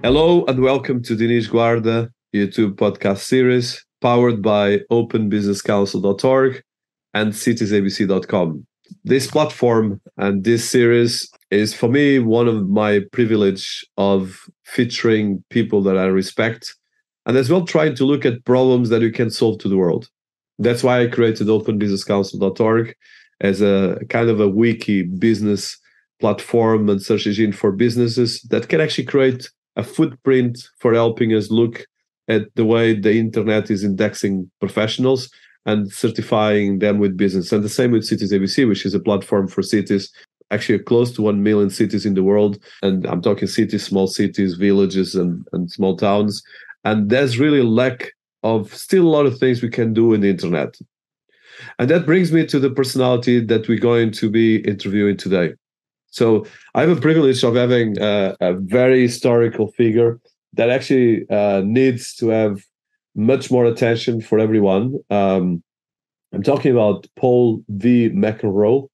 Hello and welcome to Dinis Guarda YouTube podcast series powered by openbusinesscouncil.org and citiesabc.com. This platform and this series is for me one of my privilege of featuring people that I respect and as well trying to look at problems that we can solve to the world. That's why I created openbusinesscouncil.org as a kind of a wiki business platform and search engine for businesses that can actually create a footprint for helping us look at the way the internet is indexing professionals and certifying them with business. And the same with Cities ABC, which is a platform for cities, actually close to 1 million cities in the world. And I'm talking cities, small cities, villages, and small towns. And there's really lack of still a lot of things we can do in the internet. And that brings me to the personality that we're going to be interviewing today. So I have a privilege of having a very historical figure that actually needs to have much more attention for everyone. I'm talking about Paul V. McEnroe.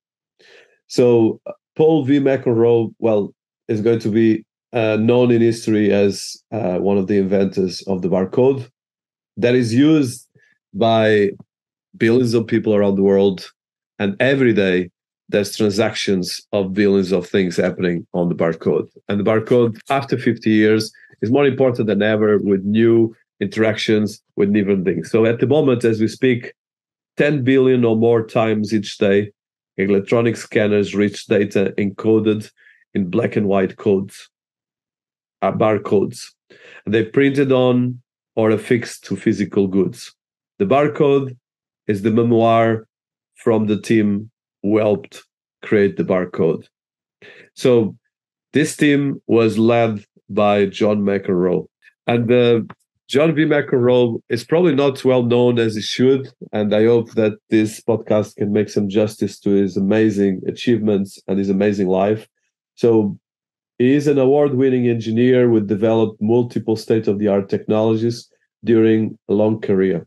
So Paul V. McEnroe, is going to be known in history as one of the inventors of the barcode that is used by billions of people around the world, and every day there's transactions of billions of things happening on the barcode. And the barcode, after 50 years, is more important than ever with new interactions with different things. So at the moment, as we speak, 10 billion or more times each day, electronic scanners reach data encoded in black and white codes, barcodes. They're printed on or affixed to physical goods. The barcode is the memoir from the team who helped create the barcode. So this team was led by John McEnroe. And John V. McEnroe is probably not well known as he should, and I hope that this podcast can make some justice to his amazing achievements and his amazing life. So he is an award-winning engineer who developed multiple state-of-the-art technologies during a long career.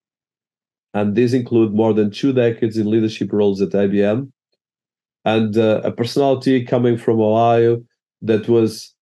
And these include more than 2 decades in leadership roles at IBM, and a personality coming from Ohio that was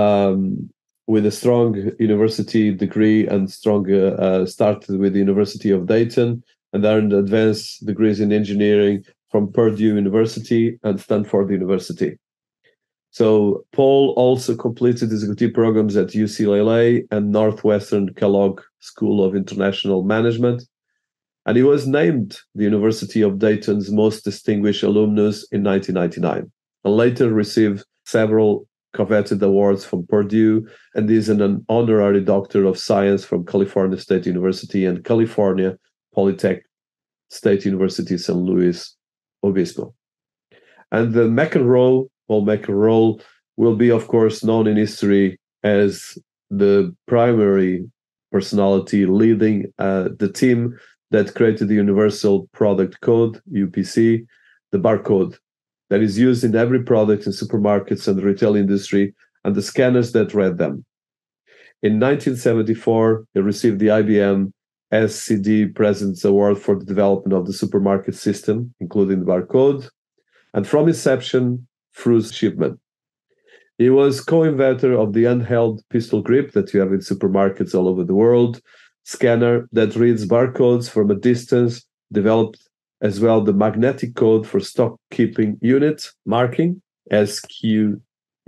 with a strong university degree and started with the University of Dayton and earned advanced degrees in engineering from Purdue University and Stanford University. So Paul also completed executive programs at UCLA and Northwestern Kellogg School of International Management. And he was named the University of Dayton's most distinguished alumnus in 1999, and later received several coveted awards from Purdue, and is an honorary doctor of science from California State University and California Polytechnic State University, San Luis Obispo. And the Paul McEnroe, will be, of course, known in history as the primary personality leading the team that created the Universal Product Code, UPC, the barcode that is used in every product in supermarkets and the retail industry, and the scanners that read them. In 1974, he received the IBM SCD President's Award for the development of the supermarket system, including the barcode, and from inception through shipment. He was co-inventor of the handheld pistol grip that you have in supermarkets all over the world, scanner that reads barcodes from a distance, developed as well the magnetic code for stock keeping unit marking, SQU,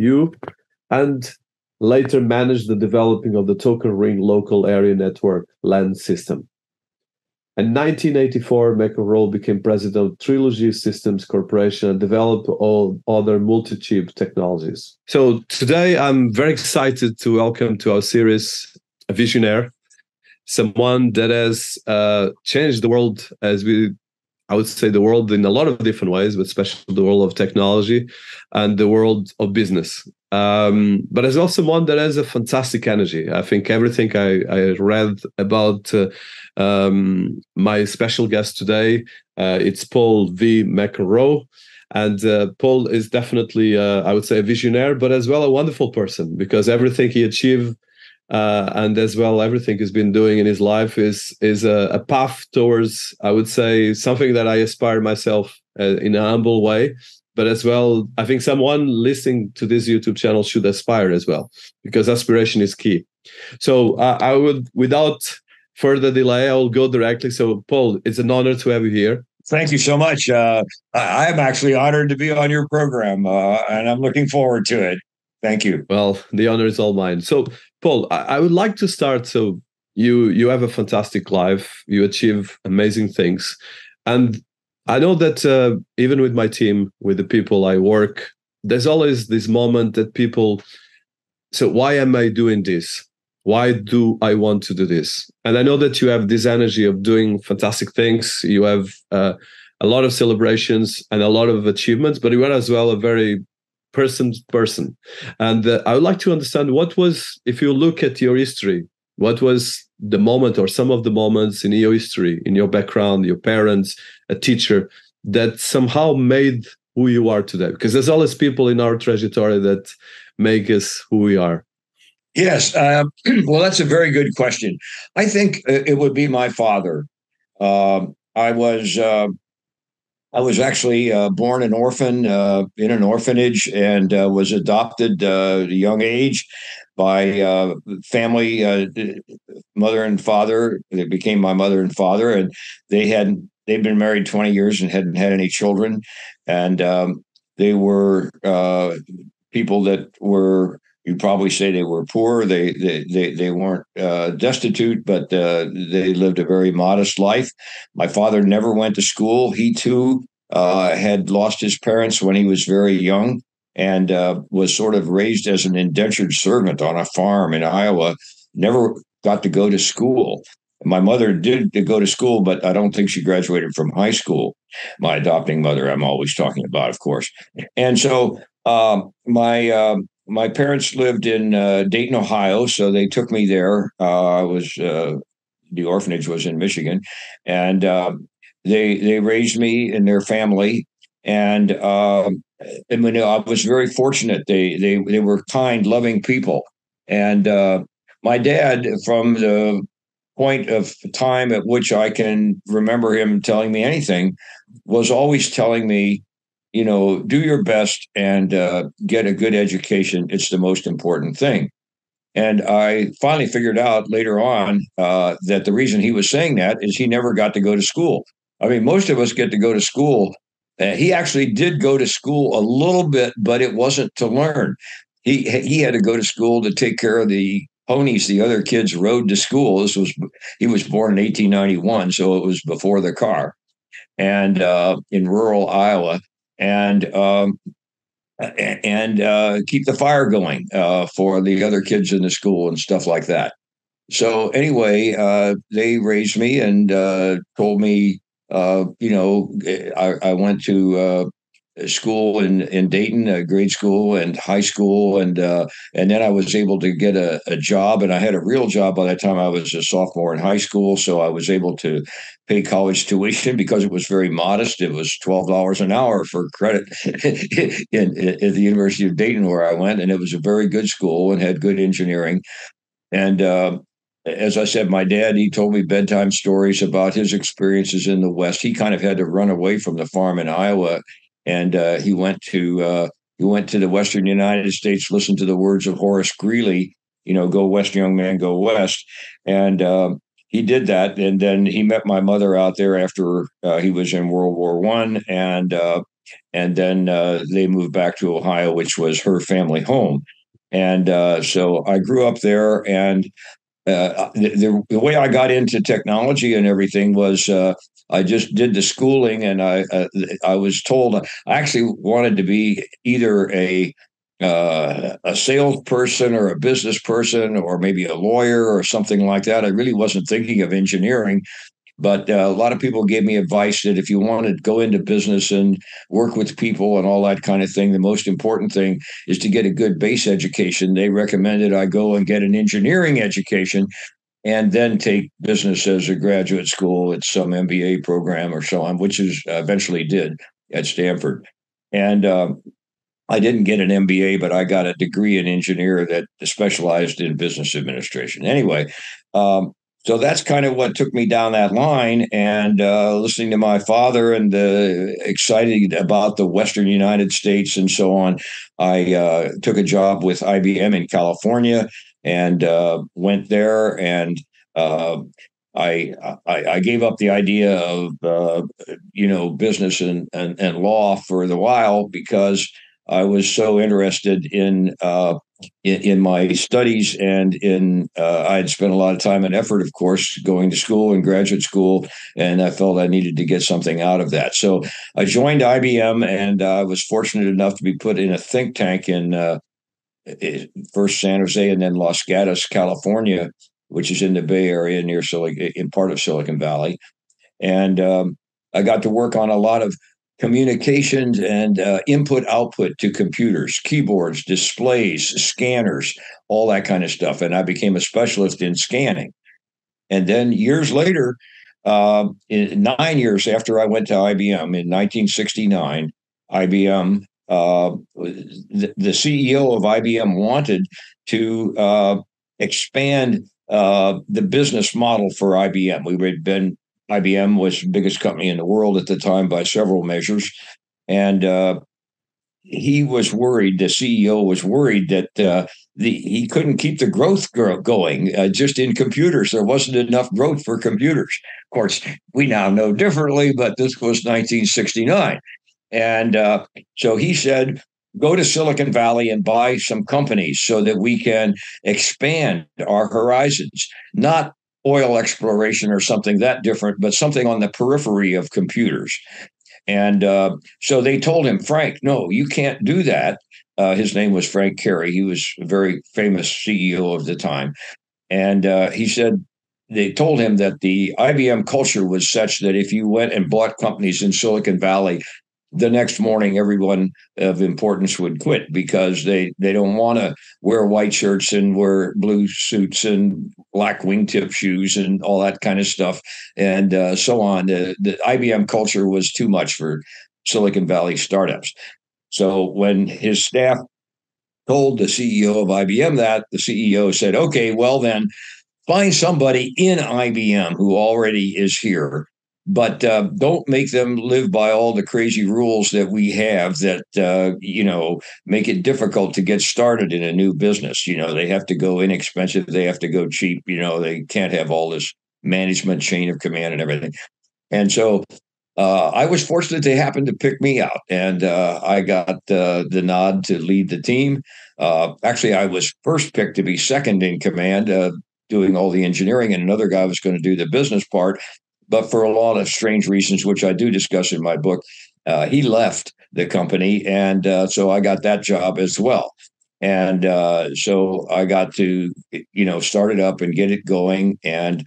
and later managed the developing of the token ring local area network LAN system. In 1984, McEnroe became president of Trilogy Systems Corporation and developed all other multi-chip technologies. So today I'm very excited to welcome to our series a visionaire, someone that has changed the world, I would say the world in a lot of different ways, but especially the world of technology and the world of business. But as well someone that has a fantastic energy. I think everything I read about my special guest today, it's Paul V. McEnroe. And Paul is definitely, I would say, a visionaire, but as well a wonderful person, because everything he achieved and as well everything he's been doing in his life is a path towards, I would say, something that I aspire myself in a humble way, but as well, I think someone listening to this YouTube channel should aspire as well, because aspiration is key. So I would, without further delay, I will go directly. So Paul, it's an honor to have you here. Thank you so much. I'm actually honored to be on your program, and I'm looking forward to it. Thank you. Well, the honor is all mine. So, Paul, I would like to start. So, you have a fantastic life. You achieve amazing things, and I know that even with my team, with the people I work, there's always this moment that people. So, why am I doing this? Why do I want to do this? And I know that you have this energy of doing fantastic things. You have a lot of celebrations and a lot of achievements, but you are as well a very person. And I would like to understand what was, if you look at your history, what was the moment or some of the moments in your history, in your background, your parents, a teacher, that somehow made who you are today? Because there's always people in our trajectory that make us who we are. Yes. Well, that's a very good question. I think it would be my father. I was actually born an orphan in an orphanage, and was adopted at a young age by family, mother and father. They became my mother and father, and they'd been married 20 years and hadn't had any children, and they were people that were. You'd probably say they were poor. They weren't destitute, but they lived a very modest life. My father never went to school. He too had lost his parents when he was very young, and was sort of raised as an indentured servant on a farm in Iowa. Never got to go to school. My mother did go to school, but I don't think she graduated from high school. My adopting mother, I'm always talking about, of course. And so my parents lived in Dayton, Ohio, so they took me there. I was the orphanage was in Michigan, and they raised me and their family. And I mean, I was very fortunate. They were kind, loving people. And my dad, from the point of time at which I can remember him telling me anything, was always telling me, do your best and get a good education. It's the most important thing. And I finally figured out later on that the reason he was saying that is he never got to go to school. I mean, most of us get to go to school. He actually did go to school a little bit, but it wasn't to learn. He had to go to school to take care of the ponies the other kids rode to school. He was born in 1891, so it was before the car, and in rural Iowa. And keep the fire going for the other kids in the school and stuff like that. So anyway, they raised me and told me, I went to school in Dayton, grade school and high school, and then I was able to get a job, and I had a real job by the time I was a sophomore in high school. So I was able to pay college tuition because it was very modest. It was $12 an hour for credit at the University of Dayton, where I went, and it was a very good school and had good engineering. And as I said, my dad, he told me bedtime stories about his experiences in the West. He kind of had to run away from the farm in Iowa, and he went to the Western United States, listened to the words of Horace Greeley, go West, young man, go West. And he did that. And then he met my mother out there after he was in World War I. And then they moved back to Ohio, which was her family home. And so I grew up there, and the way I got into technology and everything was I just did the schooling, and I was told I actually wanted to be either a salesperson or a business person or maybe a lawyer or something like that. I really wasn't thinking of engineering. But a lot of people gave me advice that if you want to go into business and work with people and all that kind of thing, the most important thing is to get a good base education. They recommended I go and get an engineering education and then take business as a graduate school at some MBA program or so on, which is eventually did at Stanford. And I didn't get an MBA, but I got a degree in engineer that specialized in business administration. Anyway, So that's kind of what took me down that line. And listening to my father and excited about the Western United States and so on, I took a job with IBM in California and went there. And I gave up the idea of business and law for the while because I was so interested in my studies and I had spent a lot of time and effort, of course, going to school and graduate school, and I felt I needed to get something out of that. So I joined IBM, and I was fortunate enough to be put in a think tank in first San Jose and then Los Gatos, California, which is in the Bay Area near in part of Silicon Valley. And I got to work on a lot of communications and input output to computers, keyboards, displays, scanners, all that kind of stuff. And I became a specialist in scanning. And then years later, 9 years after I went to IBM in 1969, IBM, the CEO of IBM wanted to expand the business model for IBM. IBM was the biggest company in the world at the time by several measures. And he was worried, the CEO was worried that he couldn't keep the growth going just in computers. There wasn't enough growth for computers. Of course, we now know differently, but this was 1969. And so he said, go to Silicon Valley and buy some companies so that we can expand our horizons, not oil exploration or something that different, but something on the periphery of computers. And so they told him, Frank, no, you can't do that. His name was Frank Cary. He was a very famous CEO of the time. And he said, they told him that the IBM culture was such that if you went and bought companies in Silicon Valley, the next morning, everyone of importance would quit because they don't want to wear white shirts and wear blue suits and black wingtip shoes and all that kind of stuff and so on. The IBM culture was too much for Silicon Valley startups. So when his staff told the CEO of IBM that, the CEO said, okay, well then, find somebody in IBM who already is here, but don't make them live by all the crazy rules that we have that, make it difficult to get started in a new business. They have to go inexpensive. They have to go cheap. They can't have all this management chain of command and everything. And so I was fortunate they happened to pick me out, and I got the nod to lead the team. Actually, I was first picked to be second in command, doing all the engineering, and another guy was going to do the business part. But for a lot of strange reasons, which I do discuss in my book, he left the company. And so I got that job as well. And so I got to, start it up and get it going. And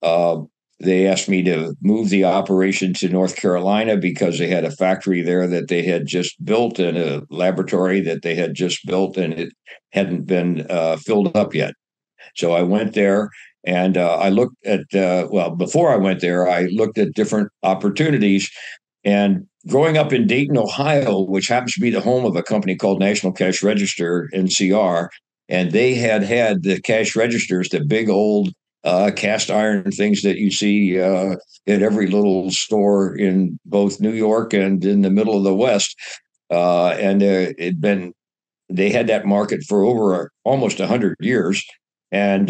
they asked me to move the operation to North Carolina because they had a factory there that they had just built and a laboratory that they had just built, and it hadn't been filled up yet. So I went there. And I looked at, before I went there, I looked at different opportunities. And growing up in Dayton, Ohio, which happens to be the home of a company called National Cash Register, NCR, and they had the cash registers, the big old cast iron things that you see at every little store in both New York and in the middle of the West. And they had that market for over almost 100 years. And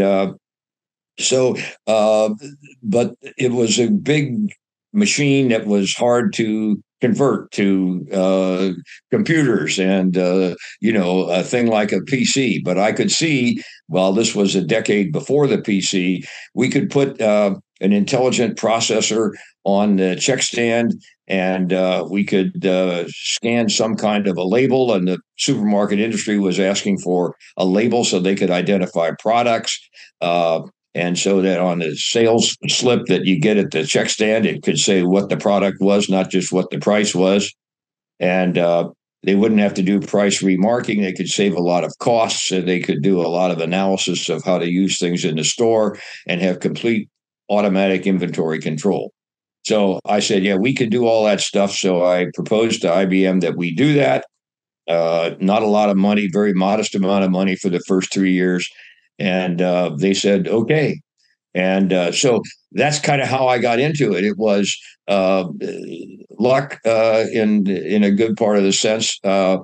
but it was a big machine that was hard to convert to computers and, a thing like a PC. But I could see, while this was a decade before the PC, we could put an intelligent processor on the check stand, and we could scan some kind of a label. And the supermarket industry was asking for a label so they could identify products. And so that on the sales slip that you get at the check stand, it could say what the product was, not just what the price was. And they wouldn't have to do price remarking. They could save a lot of costs, and they could do a lot of analysis of how to use things in the store and have complete automatic inventory control. So I said, yeah, we could do all that stuff. So I proposed to IBM that we do that. Not a lot of money, very modest amount of money for the first 3 years. And they said, okay. So that's kind of how I got into it. It was luck in a good part of the sense.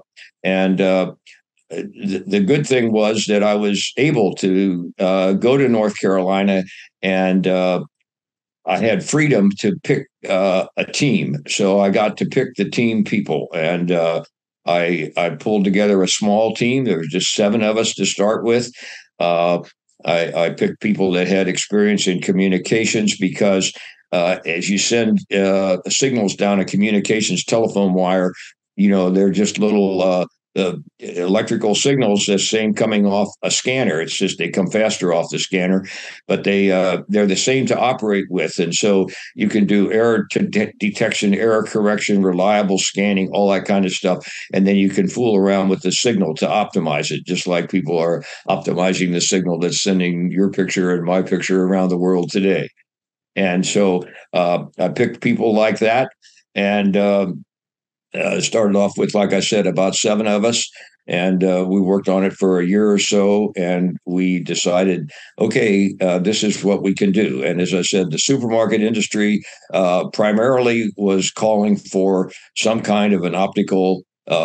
The good thing was that I was able to go to North Carolina, and I had freedom to pick a team. So I got to pick the team people, and I pulled together a small team. There was just 7 of us to start with. I picked people that had experience in communications because as you send signals down a communications telephone wire, they're just little electrical signals, the same coming off a scanner. It's just they come faster off the scanner, but they're the same to operate with. And so you can do error detection, error correction, reliable scanning, all that kind of stuff. And then you can fool around with the signal to optimize it, just like people are optimizing the signal that's sending your picture and my picture around the world today. And so I picked people like that. And started off with, like I said, about 7 of us, and we worked on it for a year or so, and we decided, okay, this is what we can do. And as I said, the supermarket industry primarily was calling for some kind of an optical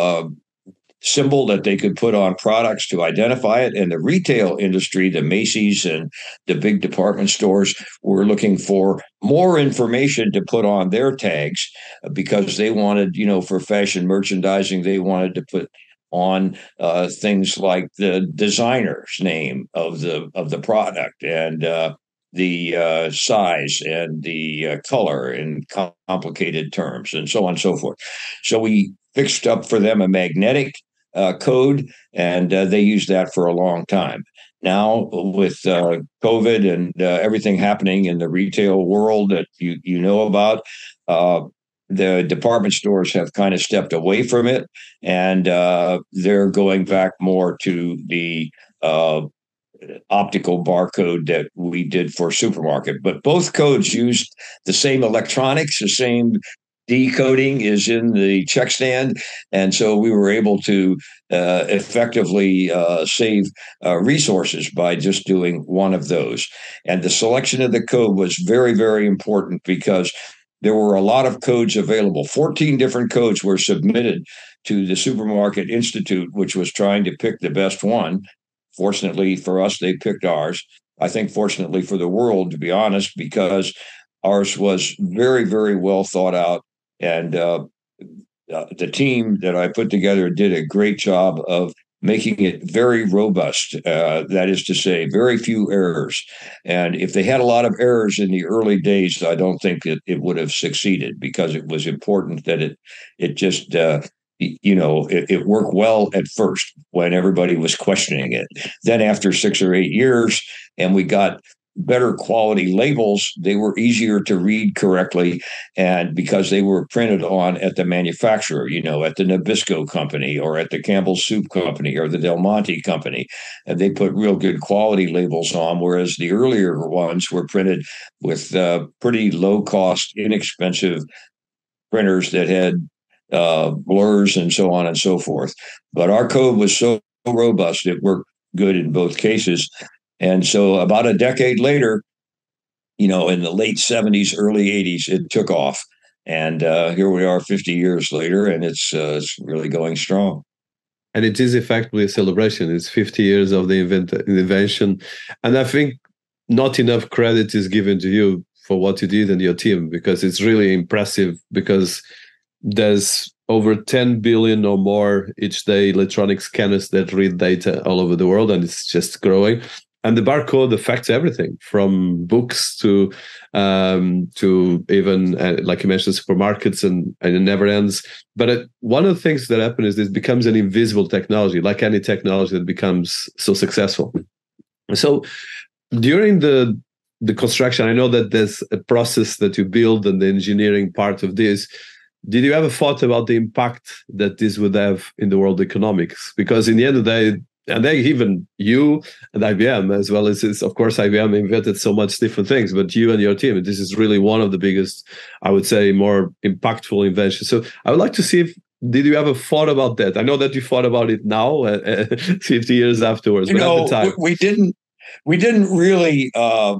symbol that they could put on products to identify it. And the retail industry, the Macy's and the big department stores, were looking for more information to put on their tags because they wanted, for fashion merchandising, they wanted to put on things like the designer's name of the product and the size and the color in complicated terms and so on and so forth. So we fixed up for them a magnetic code, and they used that for a long time. Now, with COVID and everything happening in the retail world that you know about, the department stores have kind of stepped away from it, and they're going back more to the optical barcode that we did for supermarket. But both codes used the same electronics, the same decoding is in the check stand. And so we were able to effectively save resources by just doing one of those. And the selection of the code was very, very important because there were a lot of codes available. 14 different codes were submitted to the Supermarket Institute, which was trying to pick the best one. Fortunately for us, they picked ours. I think fortunately for the world, to be honest, because ours was very, very well thought out. And the team that I put together did a great job of making it very robust. That is to say, very few errors. And if they had a lot of errors in the early days, I don't think it would have succeeded because it was important that it just it worked well at first when everybody was questioning it. Then after 6 or 8 years, and we got better quality labels, they were easier to read correctly. And because they were printed on at the manufacturer, at the Nabisco company or at the Campbell's Soup company or the Del Monte company, and they put real good quality labels on, whereas the earlier ones were printed with pretty low cost, inexpensive printers that had blurs and so on and so forth. But our code was so robust, it worked good in both cases. And so about a decade later, in the late 70s, early 80s, it took off. And here we are 50 years later, and it's really going strong. And it is effectively a celebration. It's 50 years of the invention. And I think not enough credit is given to you for what you did and your team, because it's really impressive, because there's over 10 billion or more each day electronic scanners that read data all over the world, and it's just growing. And the barcode affects everything from books to even, like you mentioned, supermarkets, and it never ends. But one of the things that happen is this becomes an invisible technology, like any technology that becomes so successful. So during the construction, I know that there's a process that you build and the engineering part of this. Did you ever thought about the impact that this would have in the world economics? Because in the end of the day, and even you and IBM, as well as, of course, IBM invented so much different things, but you and your team, this is really one of the biggest, I would say, more impactful inventions. So I would like to see did you ever thought about that? I know that you thought about it now, 50 years afterwards, but at the time. We didn't really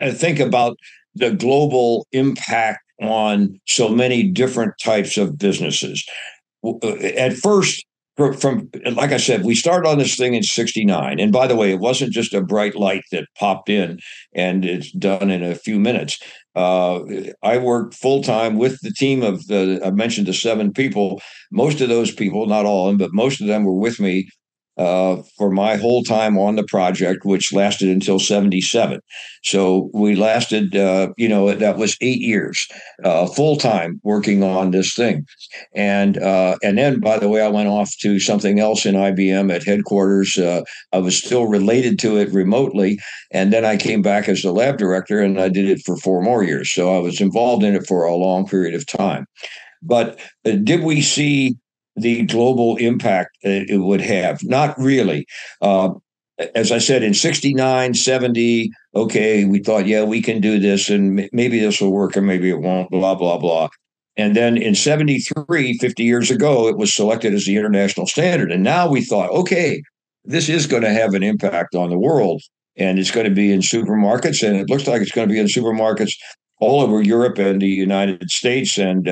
think about the global impact on so many different types of businesses. At first, from like I said, we started on this thing in '69, and by the way, it wasn't just a bright light that popped in and it's done in a few minutes. I worked full time with the team of I mentioned the 7 people. Most of those people, not all of them, but most of them were with me for my whole time on the project, which lasted until '77. So we lasted, that was 8 years full time working on this thing. And then, by the way, I went off to something else in IBM at headquarters. I was still related to it remotely. And then I came back as the lab director, and I did it for 4 more years. So I was involved in it for a long period of time. But did we see the global impact it would have? Not really. As I said, in '69, '70, okay, we thought, yeah, we can do this, and maybe this will work, and maybe it won't, blah, blah, blah. And then in '73, 50 years ago, it was selected as the international standard. And now we thought, okay, this is going to have an impact on the world, and it's going to be in supermarkets, and it looks like it's going to be in supermarkets all over Europe and the United States and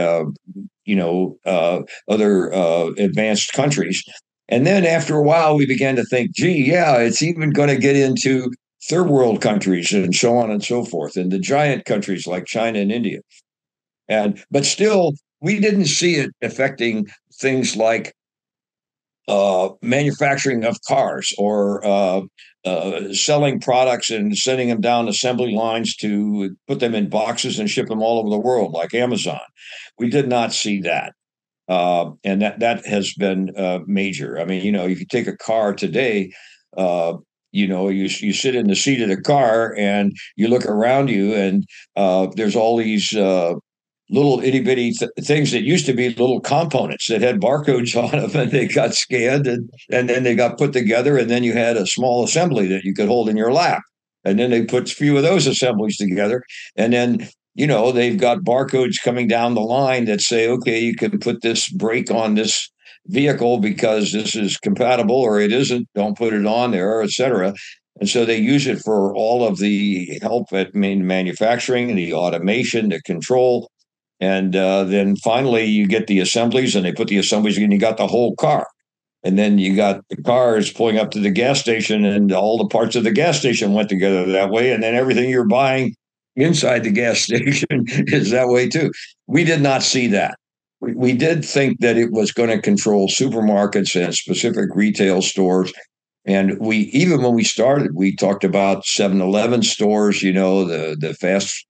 other advanced countries. And then after a while, we began to think, gee, yeah, it's even going to get into third world countries and so on and so forth, and the giant countries like China and India. But still, we didn't see it affecting things like manufacturing of cars or selling products and sending them down assembly lines to put them in boxes and ship them all over the world, like Amazon. We did not see that. And that has been major. I mean, you could take a car today, you sit in the seat of the car and you look around you, and there's all these little itty bitty things that used to be little components that had barcodes on them, and they got scanned and then they got put together, and then you had a small assembly that you could hold in your lap, and then they put a few of those assemblies together, and then they've got barcodes coming down the line that say, okay, you can put this brake on this vehicle because this is compatible, or it isn't, don't put it on there, etc. And so they use it for all of the help at manufacturing, the automation, the control. And then finally you get the assemblies, and they put the assemblies in, and you got the whole car. And then you got the cars pulling up to the gas station, and all the parts of the gas station went together that way. And then everything you're buying inside the gas station is that way too. We did not see that. We did think that it was going to control supermarkets and specific retail stores. And even when we started, we talked about 7-Eleven stores, the fast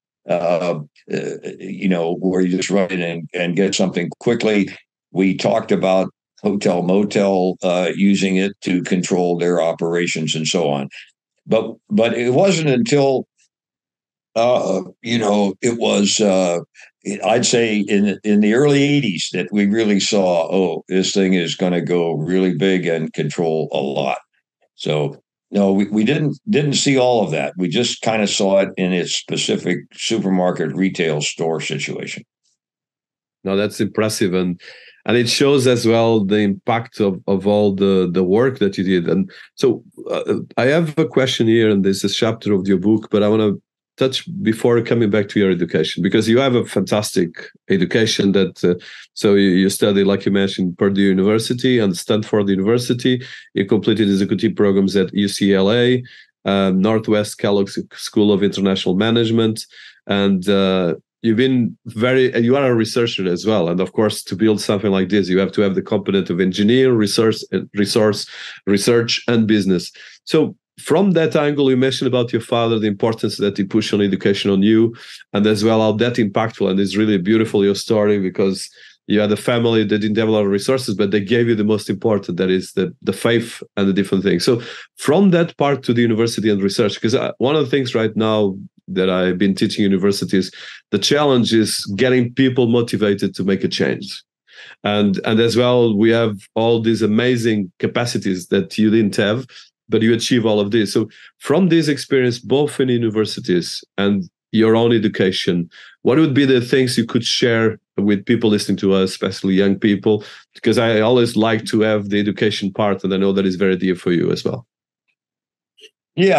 where you just run in and get something quickly. We talked about hotel motel using it to control their operations and so on. But it wasn't until it was I'd say in the early '80s that we really saw, oh, this thing is going to go really big and control a lot. So no, we didn't see all of that. We just kind of saw it in its specific supermarket retail store situation. No, that's impressive, and it shows as well the impact of all the work that you did. And so I have a question here, and this is a chapter of your book, but I want to touch before coming back to your education, because you have a fantastic education that so you studied, like you mentioned, Purdue University and Stanford University. You completed executive programs at UCLA, Northwest Kellogg School of International Management, and you are a researcher as well. And of course, to build something like this, you have to have the component of engineering, research, and business. So from that angle, you mentioned about your father, the importance that he pushed on education on you, and as well how that impactful. And it's really beautiful, your story, because you had a family that didn't have a lot of resources, but they gave you the most important, that is the faith and the different things. So from that part to the university and research, because one of the things right now that I've been teaching universities, the challenge is getting people motivated to make a change. And as well, we have all these amazing capacities that you didn't have, but you achieve all of this. So from this experience, both in universities and your own education, what would be the things you could share with people listening to us, especially young people? Because I always like to have the education part, and I know that is very dear for you as well. Yeah.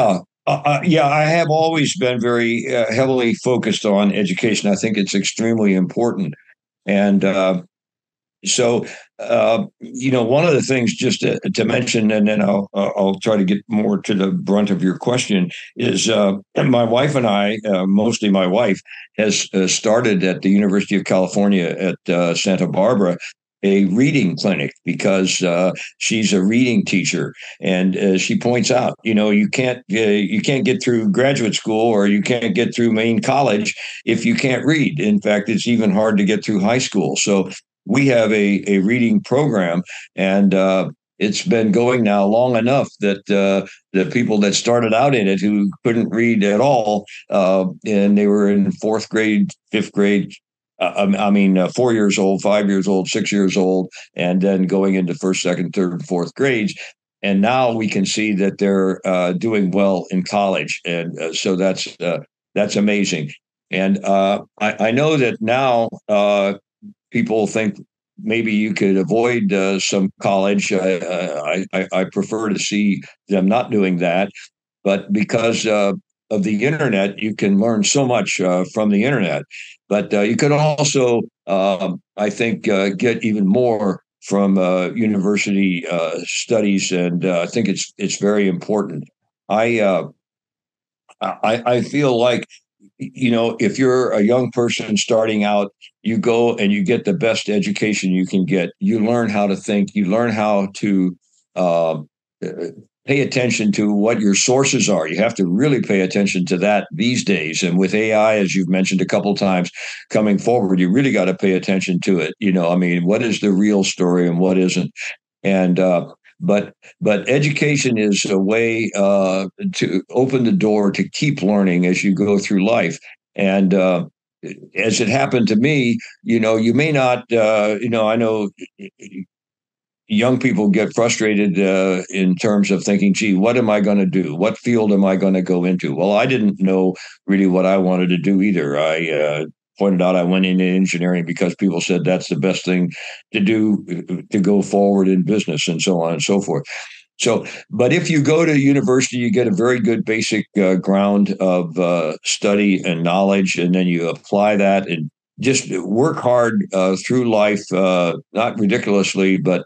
Yeah, I have always been very heavily focused on education. I think it's extremely important. And so, one of the things just to mention, and then I'll try to get more to the brunt of your question, is my wife and I, mostly my wife, has started at the University of California at Santa Barbara a reading clinic because she's a reading teacher, and she points out, you can't get through graduate school or you can't get through main college if you can't read. In fact, it's even hard to get through high school. So we have a reading program, and it's been going now long enough that the people that started out in it who couldn't read at all, and they were in fourth grade, fifth grade. 4 years old, 5 years old, 6 years old, and then going into first, second, third, and fourth grades. And now we can see that they're doing well in college, and so that's amazing. And I know that now people think maybe you could avoid some college. I prefer to see them not doing that, but because of the internet, you can learn so much from the internet. But you could also, I think, get even more from university studies, and I think it's very important. I I feel like, if you're a young person starting out, you go and you get the best education you can get. You learn how to think. You learn how to uh, pay attention to what your sources are. You have to really pay attention to that these days. And with AI, as you've mentioned a couple of times, coming forward, you really got to pay attention to it. What is the real story and what isn't? And but education is a way to open the door to keep learning as you go through life. And as it happened to me, you may not, I know young people get frustrated in terms of thinking, gee, what am I going to do? What field am I going to go into? Well, I didn't know really what I wanted to do either. I pointed out I went into engineering because people said that's the best thing to do to go forward in business, and so on and so forth. So, but if you go to university, you get a very good basic ground of study and knowledge, and then you apply that and just work hard through life, not ridiculously, but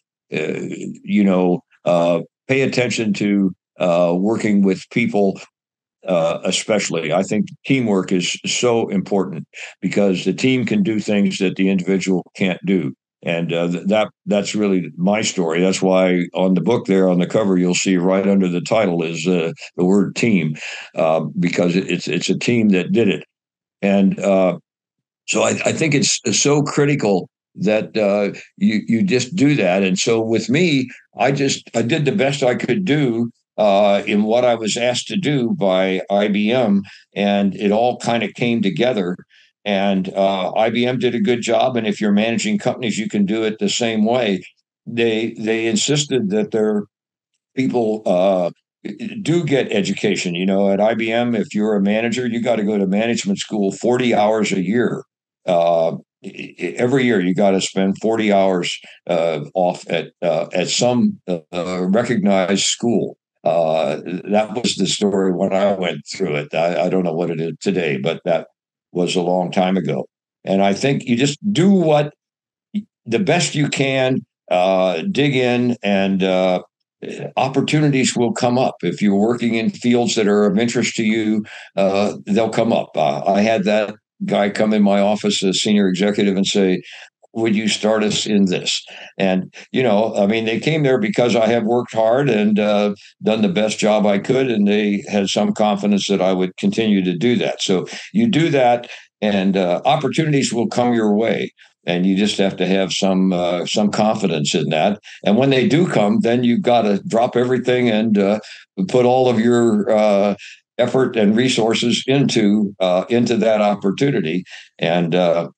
pay attention to working with people. Especially, I think teamwork is so important because the team can do things that the individual can't do, and that's really my story. That's why on the book there on the cover you'll see right under the title is the word team, because it's a team that did it. And so I think it's so critical that you just do that. And so with me, I did the best I could do in what I was asked to do by IBM, and it all kind of came together. And IBM did a good job. And if you're managing companies, you can do it the same way. They insisted that their people do get education. At IBM, if you're a manager, you got to go to management school 40 hours a year. Uh, every year, you got to spend 40 hours off at some recognized school. That was the story when I went through it. I don't know what it is today, but that was a long time ago. And I think you just do what the best you can, dig in, and opportunities will come up. If you're working in fields that are of interest to you, they'll come up. I had that guy come in my office, a senior executive, and say, would you start us in this? And, they came there because I have worked hard and done the best job I could. And they had some confidence that I would continue to do that. So you do that, and opportunities will come your way. And you just have to have some confidence in that. And when they do come, then you've got to drop everything and put all of your effort and resources into that opportunity. And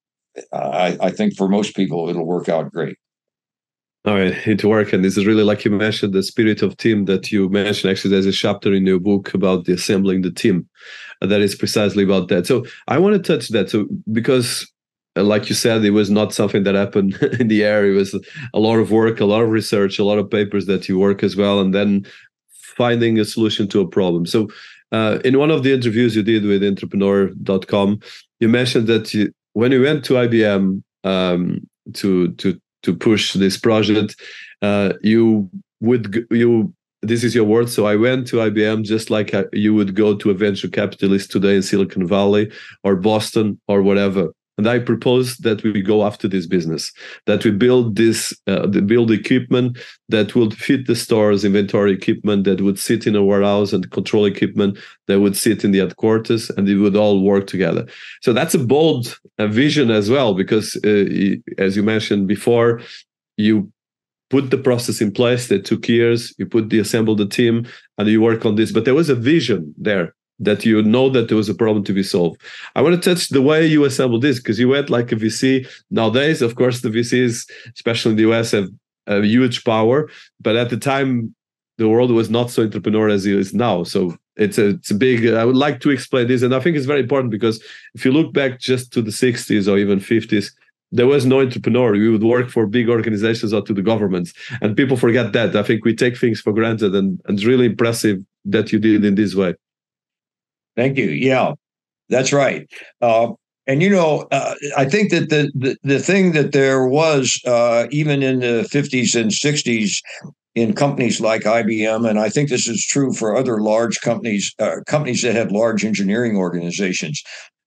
I think for most people, it'll work out great. All right, it work. And this is really, like you mentioned, the spirit of team that you mentioned. Actually, there's a chapter in your book about the assembling the team that is precisely about that. So I want to touch that. So because like you said, it was not something that happened in the air. It was a lot of work, a lot of research, a lot of papers that you work as well. And then finding a solution to a problem. So in one of the interviews you did with entrepreneur.com, you mentioned that when you went to IBM to push this project, you this is your word. So I went to IBM just like you would go to a venture capitalist today in Silicon Valley or Boston or whatever. And I propose that we go after this business, that we build build equipment that would fit the store's inventory equipment, that would sit in a warehouse, and control equipment that would sit in the headquarters, and it would all work together. So that's a bold vision as well, because as you mentioned before, you put the process in place that took years, you assembled the team, and you work on this. But there was a vision there that you know that there was a problem to be solved. I want to touch the way you assembled this, because you went like a VC. Nowadays, of course, the VCs, especially in the US, have a huge power. But at the time, the world was not so entrepreneurial as it is now. So it's a big, I would like to explain this. And I think it's very important, because if you look back just to the 60s or even 50s, there was no entrepreneur. We would work for big organizations or to the governments. And people forget that. I think we take things for granted, and it's really impressive that you did it in this way. Thank you. Yeah, that's right. And I think that the thing that there was even in the 50s and 60s in companies like IBM, and I think this is true for other large companies, companies that have large engineering organizations.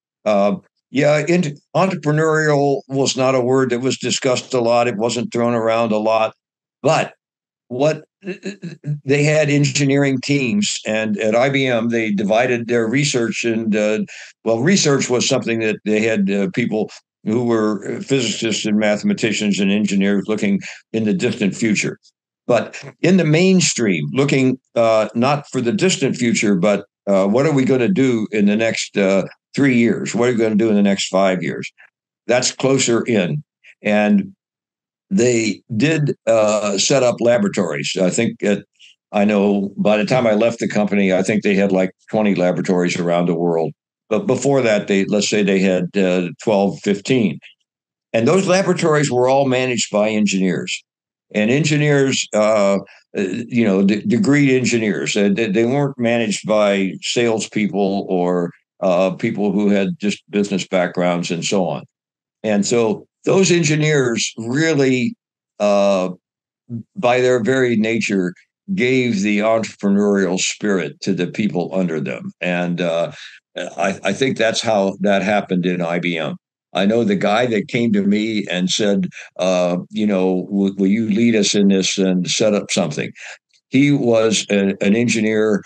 Entrepreneurial was not a word that was discussed a lot. It wasn't thrown around a lot, but what they had engineering teams, and at IBM they divided their research, and research was something that they had people who were physicists and mathematicians and engineers looking in the distant future. But in the mainstream, looking not for the distant future, but what are we going to do in the next 3 years? What are we going to do in the next 5 years? That's closer in. And they did set up laboratories. I think I know by the time I left the company, I think they had like 20 laboratories around the world. But before that, let's say they had 12, 15. And those laboratories were all managed by engineers. And engineers, degreed engineers. They weren't managed by salespeople or people who had just business backgrounds and so on. And so those engineers really, by their very nature, gave the entrepreneurial spirit to the people under them. And I think that's how that happened in IBM. I know the guy that came to me and said, will you lead us in this and set up something? He was an engineer.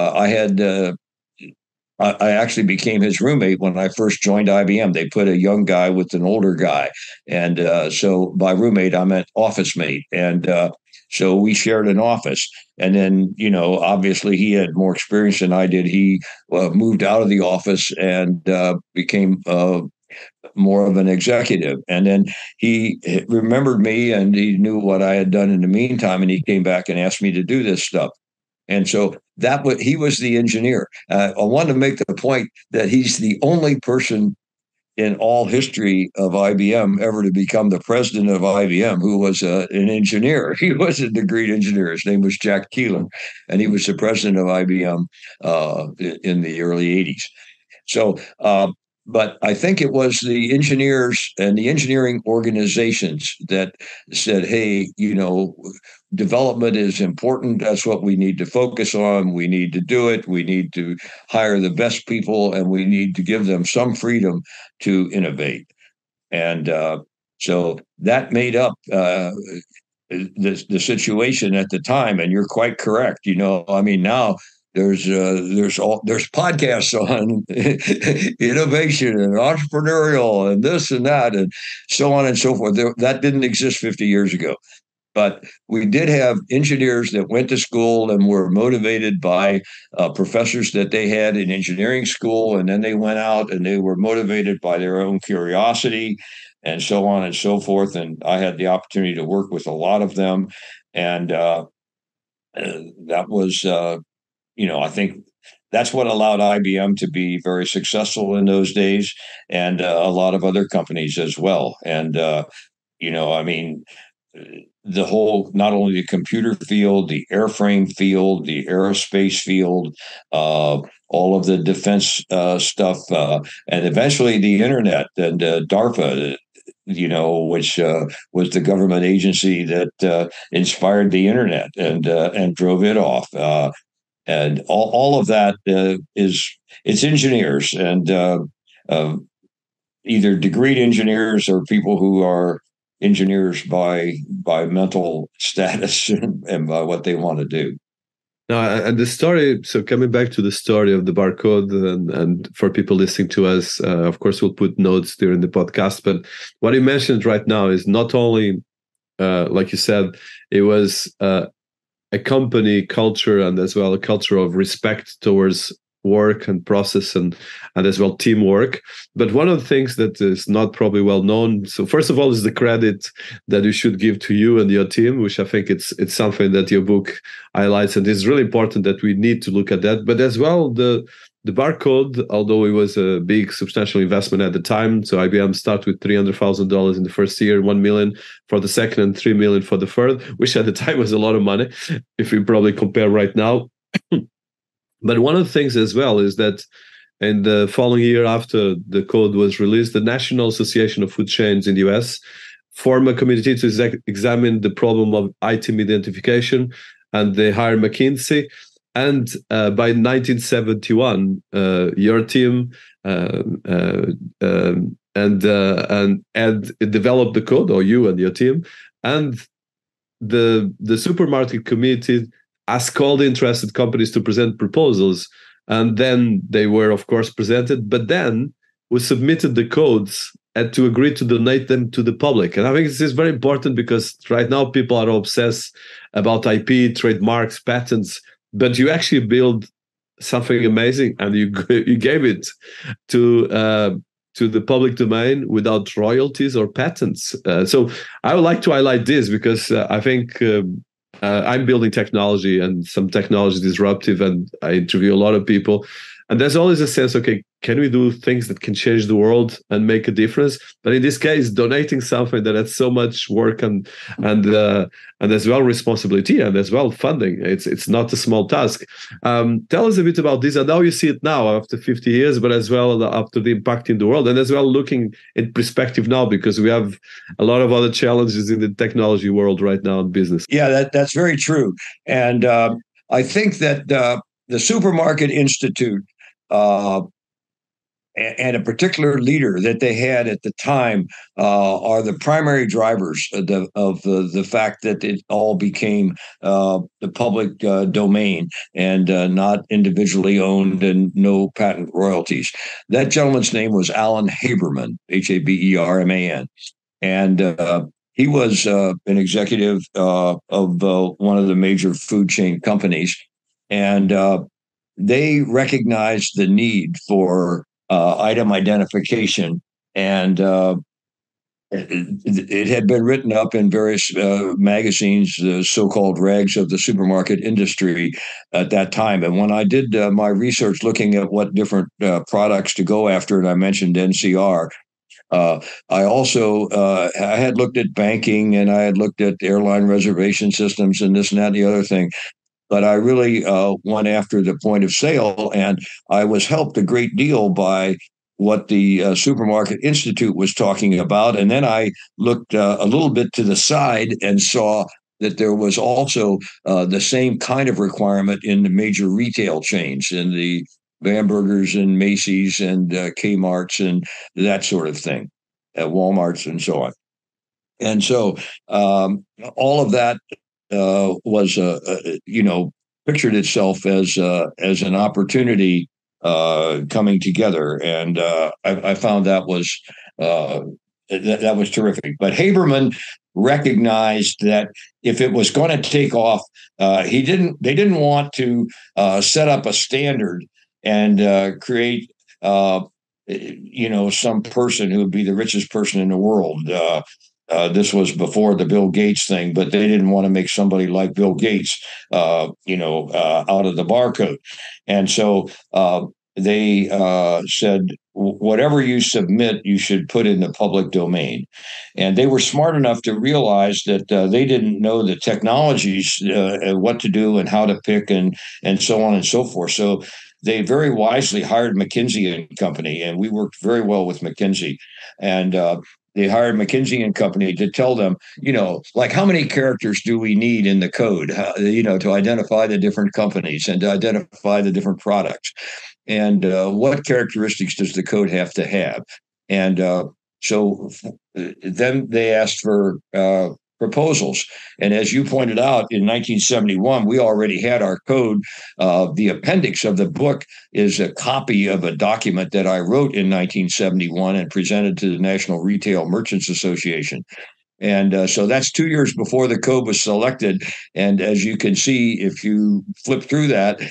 I actually became his roommate when I first joined IBM. They put a young guy with an older guy. And so by roommate, I meant office mate. And so we shared an office. And then, obviously he had more experience than I did. He moved out of the office and became more of an executive. And then he remembered me, and he knew what I had done in the meantime. And he came back and asked me to do this stuff. And so he was the engineer. I want to make the point that he's the only person in all history of IBM ever to become the president of IBM who was an engineer. He was a degreed engineer. His name was Jack Keeler, and he was the president of IBM in the early 80s. So, but I think it was the engineers and the engineering organizations that said, hey, development is important. That's what we need to focus on. We need to do it. We need to hire the best people, and we need to give them some freedom to innovate. And so that made up the situation at the time. And you're quite correct. Now there's podcasts on innovation and entrepreneurial and this and that and so on and so forth. That didn't exist 50 years ago. But we did have engineers that went to school and were motivated by professors that they had in engineering school. And then they went out and they were motivated by their own curiosity and so on and so forth. And I had the opportunity to work with a lot of them. And that was, I think that's what allowed IBM to be very successful in those days, and a lot of other companies as well. And, the whole, not only the computer field, the airframe field, the aerospace field, all of the defense stuff, and eventually the internet and DARPA, which was the government agency that inspired the internet and drove it off. And all of that it's engineers and either degreed engineers or people who are engineers by mental status and by what they want to do. Now, and the story, so coming back to the story of the barcode, and for people listening to us, of course, we'll put notes during the podcast, but what you mentioned right now is not only, like you said, it was a company culture and as well a culture of respect towards work and process and as well teamwork. But one of the things that is not probably well known, so first of all, is the credit that you should give to you and your team, which I think it's something that your book highlights, and it's really important that we need to look at that. But as well, the barcode, although it was a big substantial investment at the time, so IBM started with $300,000 in the first year, 1 million for the second and 3 million for the third, which at the time was a lot of money if we probably compare right now. But one of the things as well is that in the following year after the code was released, the National Association of Food Chains in the US formed a committee to examine the problem of item identification, and they hired McKinsey. And by 1971, your team and developed the code, or you and your team, and the supermarket committee asked all the interested companies to present proposals, and then they were, of course, presented. But then we submitted the codes and to agree to donate them to the public. And I think this is very important because right now people are obsessed about IP, trademarks, patents, but you actually build something amazing and you gave it to the public domain without royalties or patents. So I would like to highlight this because I think I'm building technology and some technology disruptive, and I interview a lot of people. And there's always a sense, okay, can we do things that can change the world and make a difference? But in this case, donating something that has so much work and as well responsibility and as well funding, it's not a small task. Tell us a bit about this and how you see it now after 50 years, but as well after the impact in the world, and as well looking in perspective now, because we have a lot of other challenges in the technology world right now in business. Yeah, that's very true. And I think that the Supermarket Institute and a particular leader that they had at the time are the primary drivers of the fact that it all became the public domain and not individually owned and no patent royalties. That gentleman's name was Alan Haberman, Haberman, and he was an executive of one of the major food chain companies, and they recognized the need for item identification, and it had been written up in various magazines, the so-called rags of the supermarket industry at that time. And when I did my research looking at what different products to go after, and I mentioned NCR, I also I had looked at banking, and I had looked at airline reservation systems and this and that and the other thing. But I really went after the point of sale, and I was helped a great deal by what the Supermarket Institute was talking about. And then I looked a little bit to the side and saw that there was also the same kind of requirement in the major retail chains, in the Bambergers and Macy's and Kmart's and that sort of thing, at Walmart's and so on. And so all of that was pictured itself as an opportunity coming together, and I found that was terrific. But Haberman recognized that if it was going to take off, they didn't want to set up a standard and create some person who would be the richest person in the world. This was before the Bill Gates thing, but they didn't want to make somebody like Bill Gates, out of the barcode. And so they said, whatever you submit, you should put in the public domain. And they were smart enough to realize that they didn't know the technologies, what to do and how to pick and so on and so forth. So they very wisely hired McKinsey and Company, and we worked very well with McKinsey. And they hired McKinsey and Company to tell them, like, how many characters do we need in the code, to identify the different companies and to identify the different products, and what characteristics does the code have to have? And so then they asked for proposals. And as you pointed out, in 1971, we already had our code. The appendix of the book is a copy of a document that I wrote in 1971 and presented to the National Retail Merchants Association. And so that's 2 years before the code was selected. And as you can see, if you flip through that,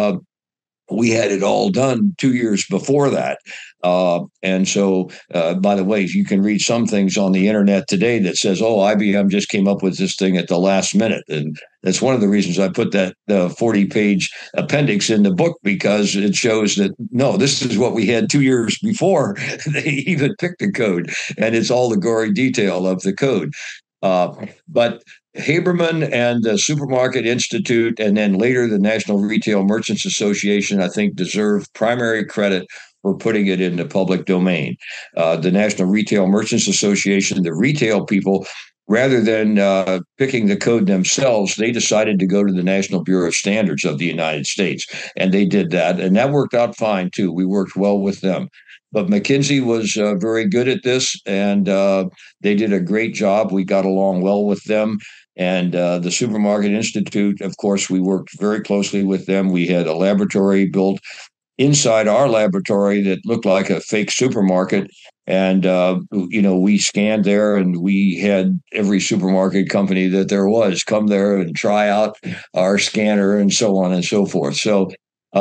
we had it all done 2 years before that. And so, by the way, you can read some things on the internet today that says, oh, IBM just came up with this thing at the last minute. And that's one of the reasons I put that 40-page appendix in the book, because it shows that, no, this is what we had 2 years before they even picked the code. And it's all the gory detail of the code. But Haberman and the Supermarket Institute, and then later the National Retail Merchants Association, I think, deserve primary credit for putting it in the public domain. The National Retail Merchants Association, the retail people, rather than picking the code themselves, they decided to go to the National Bureau of Standards of the United States, and they did that, and that worked out fine too. We worked well with them. But McKinsey was very good at this, and they did a great job. We got along well with them. And the Supermarket Institute, of course, we worked very closely with them. We had a laboratory built inside our laboratory that looked like a fake supermarket. And, we scanned there, and we had every supermarket company that there was come there and try out our scanner and so on and so forth. So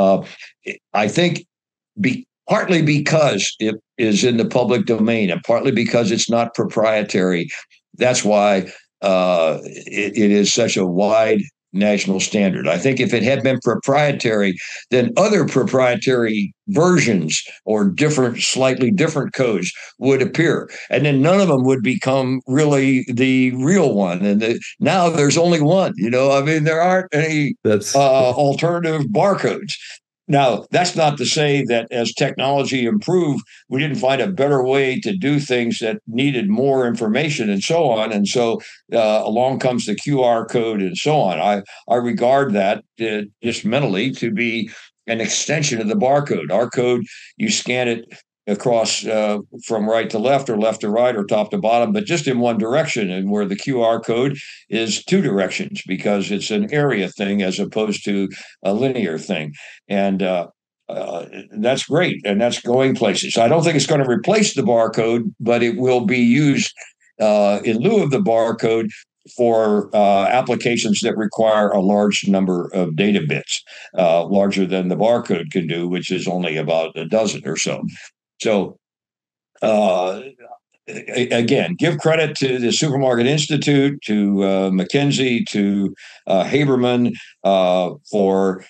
I think partly because it is in the public domain and partly because it's not proprietary, that's why it is such a wide national standard. I think if it had been proprietary, then other proprietary versions or slightly different codes would appear, and then none of them would become really the real one. And now there's only one. There aren't any alternative barcodes. Now, that's not to say that as technology improved, we didn't find a better way to do things that needed more information and so on. And so along comes the QR code and so on. I regard that just mentally to be an extension of the barcode. Our code, you scan it across from right to left or left to right or top to bottom, but just in one direction, and where the QR code is two directions, because it's an area thing as opposed to a linear thing. And that's great, and that's going places. I don't think it's going to replace the barcode, but it will be used in lieu of the barcode for applications that require a large number of data bits, larger than the barcode can do, which is only about a dozen or so. So, again, give credit to the Supermarket Institute, to McKinsey, to Haberman for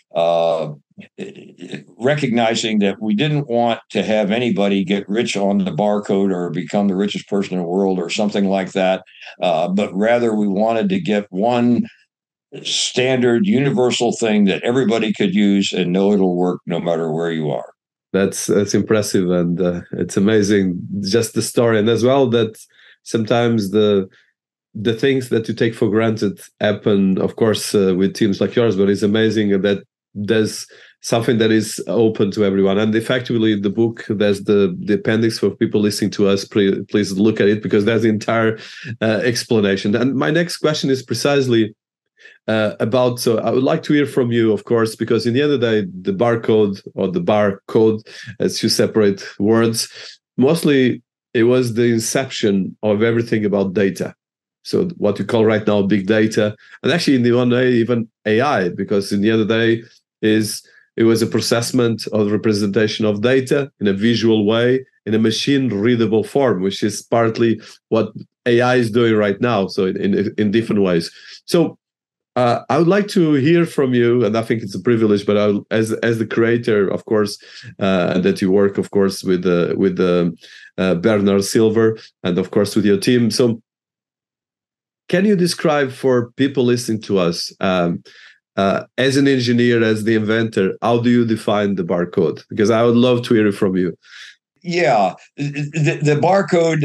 recognizing that we didn't want to have anybody get rich on the barcode or become the richest person in the world or something like that, but rather we wanted to get one standard universal thing that everybody could use and know it'll work no matter where you are. That's impressive, and it's amazing, just the story, and as well that sometimes the things that you take for granted happen, of course, with teams like yours. But it's amazing that there's something that is open to everyone. And effectively, the book, there's the appendix for people listening to us. Please look at it, because there's the entire explanation. And my next question is precisely about, so I would like to hear from you, of course, because in the end of the day, the barcode, or the barcode, as you separate words, mostly it was the inception of everything about data. So what you call right now big data, and actually in the one way even AI, because in the end of the day it was a processment of representation of data in a visual way, in a machine readable form, which is partly what AI is doing right now. So in different ways. So I would like to hear from you, and I think it's a privilege. But as the creator, of course, that you work, of course, with Bernard Silver, and of course with your team. So, can you describe for people listening to us, as an engineer, as the inventor, how do you define the barcode? Because I would love to hear it from you. Yeah, the barcode.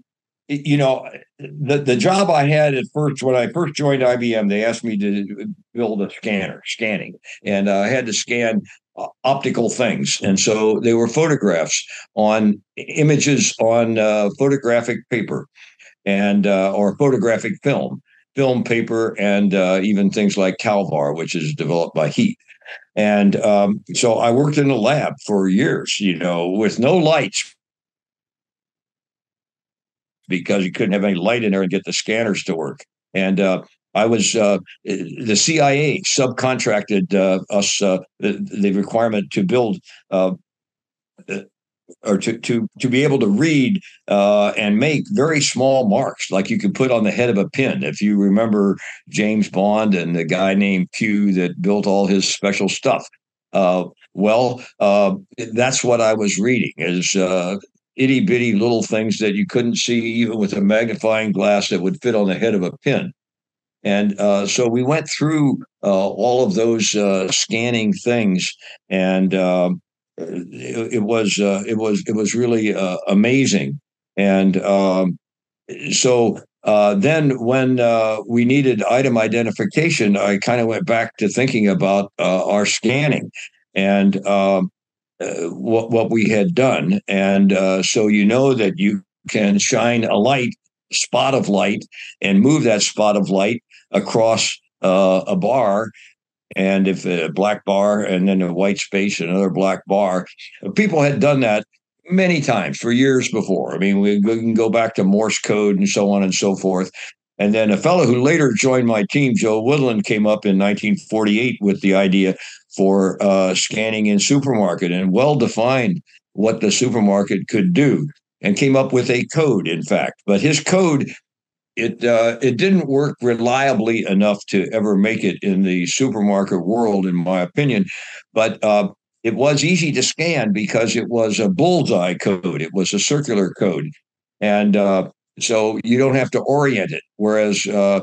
The job I had at first, when I first joined IBM, they asked me to build a scanning, and I had to scan optical things. And so they were photographs on images on photographic paper and or photographic film paper, and even things like Calvar, which is developed by heat. And so I worked in a lab for years, with no lights, because you couldn't have any light in there and get the scanners to work. And I was the CIA subcontracted us the requirement to build or to be able to read and make very small marks like you could put on the head of a pin. If you remember James Bond and the guy named Q that built all his special stuff. That's what I was reading, is itty bitty little things that you couldn't see even with a magnifying glass that would fit on the head of a pin. And so we went through all of those scanning things, and it was really amazing. And then when we needed item identification, I kind of went back to thinking about our scanning and what we had done. And so that you can shine a spot of light, and move that spot of light across a bar, and if a black bar and then a white space, another black bar. People had done that many times for years before. I mean, we can go back to Morse code and so on and so forth. And then a fellow who later joined my team, Joe Woodland, came up in 1948 with the idea for scanning in supermarket, and well-defined what the supermarket could do, and came up with a code, in fact. But his code, it didn't work reliably enough to ever make it in the supermarket world, in my opinion. But it was easy to scan because it was a bullseye code. It was a circular code. And so you don't have to orient it. Whereas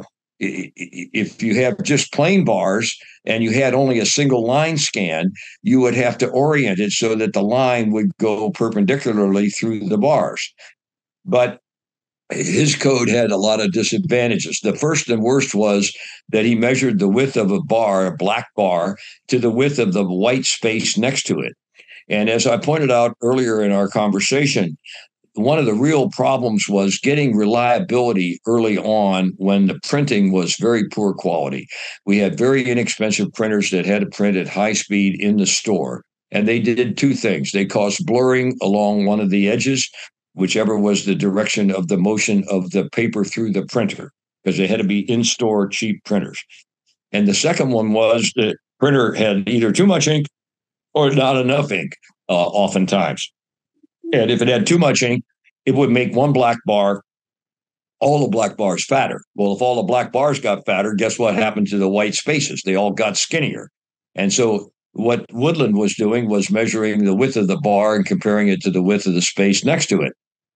if you have just plain bars and you had only a single line scan, you would have to orient it so that the line would go perpendicularly through the bars. But his code had a lot of disadvantages. The first and worst was that he measured the width of a black bar, to the width of the white space next to it. And as I pointed out earlier in our conversation, one of the real problems was getting reliability early on when the printing was very poor quality. We had very inexpensive printers that had to print at high speed in the store. And they did two things. They caused blurring along one of the edges, whichever was the direction of the motion of the paper through the printer, because they had to be in-store cheap printers. And the second one was the printer had either too much ink or not enough ink, oftentimes. And if it had too much ink, it would make one black bar, all the black bars, fatter. Well, if all the black bars got fatter, guess what happened to the white spaces? They all got skinnier. And so what Woodland was doing was measuring the width of the bar and comparing it to the width of the space next to it.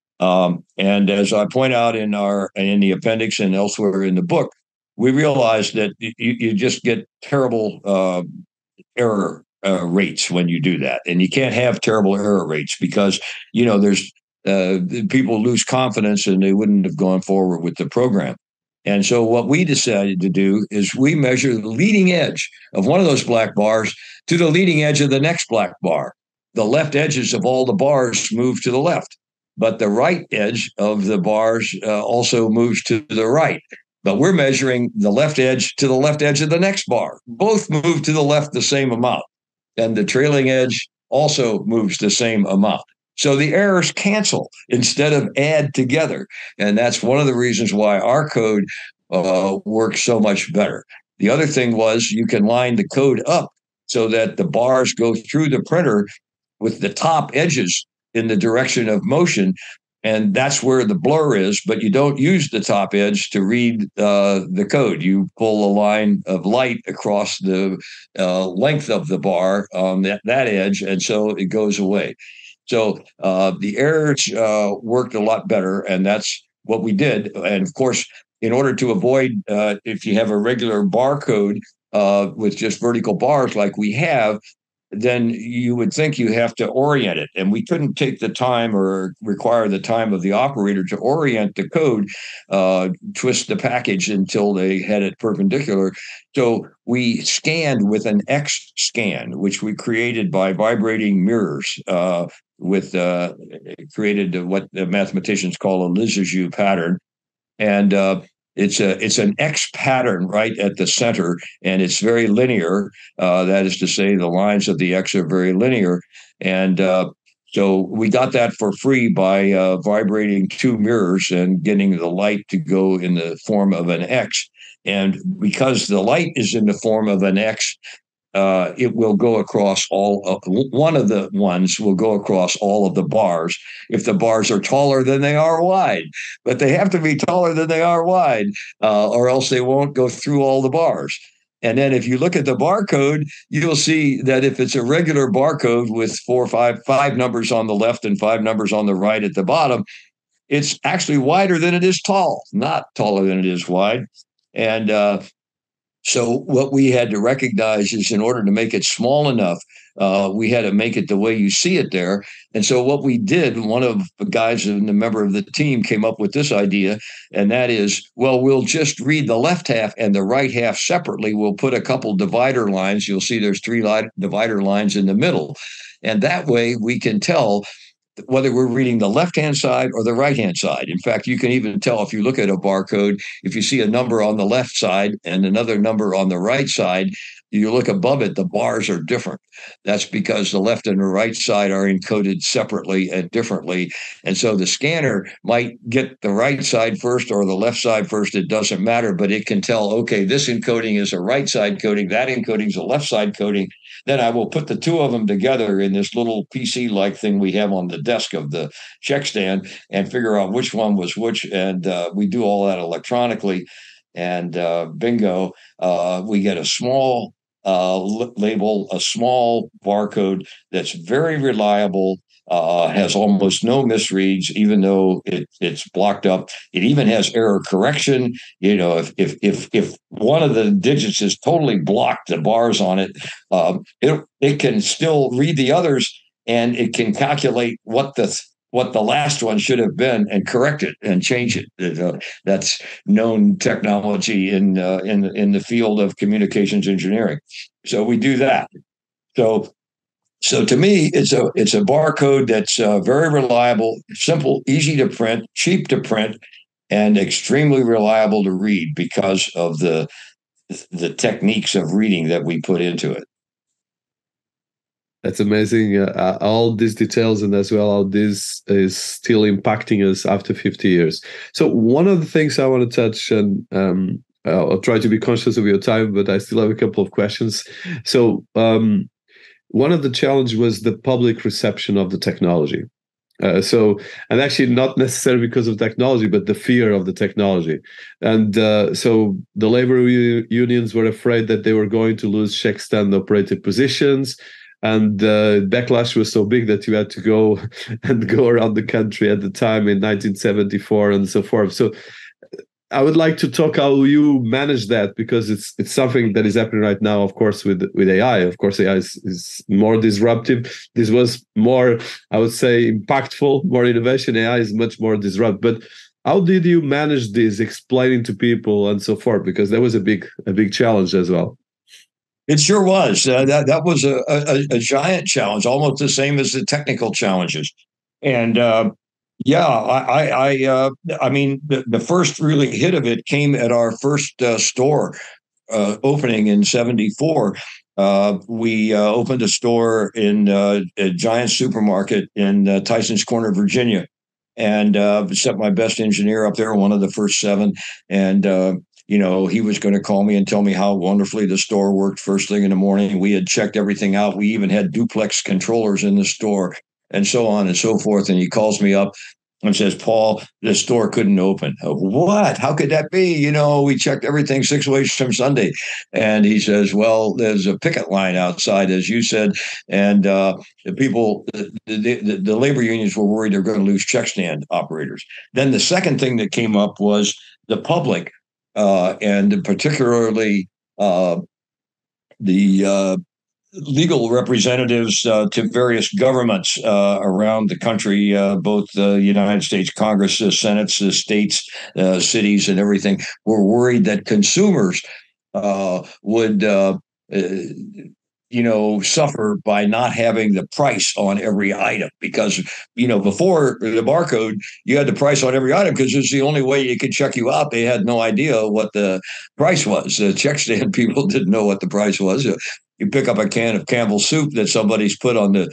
And as I point out in the appendix and elsewhere in the book, we realized that you just get terrible error rates when you do that. And you can't have terrible error rates because, there's people lose confidence and they wouldn't have gone forward with the program. And so what we decided to do is we measure the leading edge of one of those black bars to the leading edge of the next black bar. The left edges of all the bars move to the left, but the right edge of the bars also moves to the right. But we're measuring the left edge to the left edge of the next bar. Both move to the left the same amount. And the trailing edge also moves the same amount. So the errors cancel instead of add together. And that's one of the reasons why our code works so much better. The other thing was you can line the code up so that the bars go through the printer with the top edges in the direction of motion, and that's where the blur is, but you don't use the top edge to read the code. You pull a line of light across the length of the bar on that edge, and so it goes away. So the errors worked a lot better, and that's what we did. And of course, in order to avoid, if you have a regular barcode with just vertical bars like we have, then you would think you have to orient it. And we couldn't take the time or require the time of the operator to orient the code, twist the package until they had it perpendicular. So we scanned with an X scan, which we created by vibrating mirrors. Created what the mathematicians call a Lissajous pattern, and it's an X pattern right at the center, and it's very linear. That is to say, the lines of the X are very linear, and so we got that for free by vibrating two mirrors and getting the light to go in the form of an X. And because the light is in the form of an X, it will go across one of the ones will go across all of the bars if the bars are taller than they are wide. But they have to be taller than they are wide, or else they won't go through all the bars. And then if you look at the barcode, you'll see that if it's a regular barcode with five numbers on the left and 5 numbers on the right at the bottom, it's actually wider than it is tall, not taller than it is wide. And so what we had to recognize is, in order to make it small enough, we had to make it the way you see it there. And so what we did, one of the guys and a member of the team came up with this idea, and that is, well, we'll just read the left half and the right half separately. We'll put a couple divider lines. You'll see there's 3 divider lines in the middle. And that way we can tell whether we're reading the left-hand side or the right-hand side. In fact, you can even tell if you look at a barcode, if you see a number on the left side and another number on the right side, you look above it, the bars are different. That's because the left and the right side are encoded separately and differently. And so the scanner might get the right side first or the left side first. It doesn't matter, but it can tell, okay, this encoding is a right side coding, that encoding is a left side coding. Then I will put the two of them together in this little PC-like thing we have on the desk of the check stand and figure out which one was which. And we do all that electronically. And bingo, we get a small label, a small barcode that's very reliable, has almost no misreads, even though it's blocked up. It even has error correction. You know, if one of the digits is totally blocked, the bars on it, it can still read the others, and it can calculate what the last one should have been and correct it and change it. That's known technology in the field of communications engineering. So we do that. So to me, it's a barcode that's very reliable, simple, easy to print, cheap to print, and extremely reliable to read because of the techniques of reading that we put into it. That's amazing. All these details, and as well how this is still impacting us after 50 years. So one of the things I want to touch, and I'll try to be conscious of your time, but I still have a couple of questions. So one of the challenges was the public reception of the technology. And actually not necessarily because of technology, but the fear of the technology. And so the labor unions were afraid that they were going to lose check stand operated positions. And the backlash was so big that you had to go around the country at the time in 1974 and so forth. So I would like to talk how you manage that, because it's something that is happening right now, of course, with AI. Of course, AI is more disruptive. This was more, I would say, impactful, more innovation. AI is much more disruptive. But how did you manage this, explaining to people and so forth? Because that was a big challenge as well. It sure was. That was a giant challenge, almost the same as the technical challenges. And yeah, I mean, the first really hit of it came at our first store opening in '74. We opened a store in a giant supermarket in Tysons Corner, Virginia, and sent my best engineer up there, one of the first 7, and he was going to call me and tell me how wonderfully the store worked first thing in the morning. We had checked everything out. We even had duplex controllers in the store and so on and so forth. And he calls me up and says, Paul, the store couldn't open. What? How could that be? We checked everything 6 weeks from Sunday. And he says, well, there's a picket line outside, as you said. And the people, the labor unions were worried they're going to lose check stand operators. Then the second thing that came up was the public, and particularly the legal representatives to various governments around the country, both the United States Congress, the Senates, the states, cities, and everything, were worried that consumers would suffer by not having the price on every item, because before the barcode, you had the price on every item because it's the only way you could check you out. They had no idea what the price was. The check stand people didn't know what the price was. You pick up a can of Campbell's soup that somebody's put on the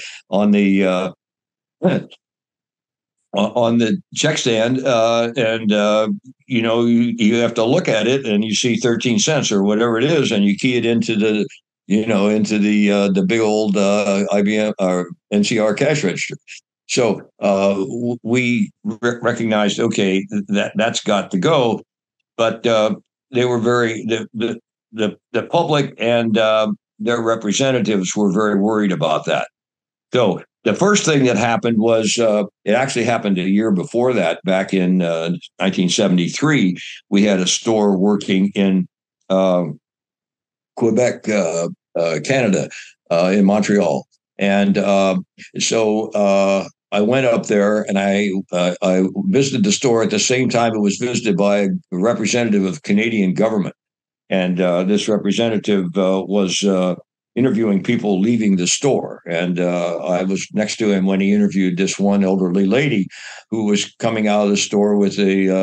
check stand, and you have to look at it, and you see 13 cents or whatever it is, and you key it into the big old IBM or NCR cash register. So we recognized, okay, that's got to go, but they were the public and their representatives were very worried about that. So the first thing that happened was, it actually happened a year before that. Back in 1973, we had a store working in Quebec, Canada, in Montreal. And so I went up there, and I visited the store at the same time it was visited by a representative of the Canadian government. And this representative was interviewing people leaving the store. And I was next to him when he interviewed this one elderly lady who was coming out of the store with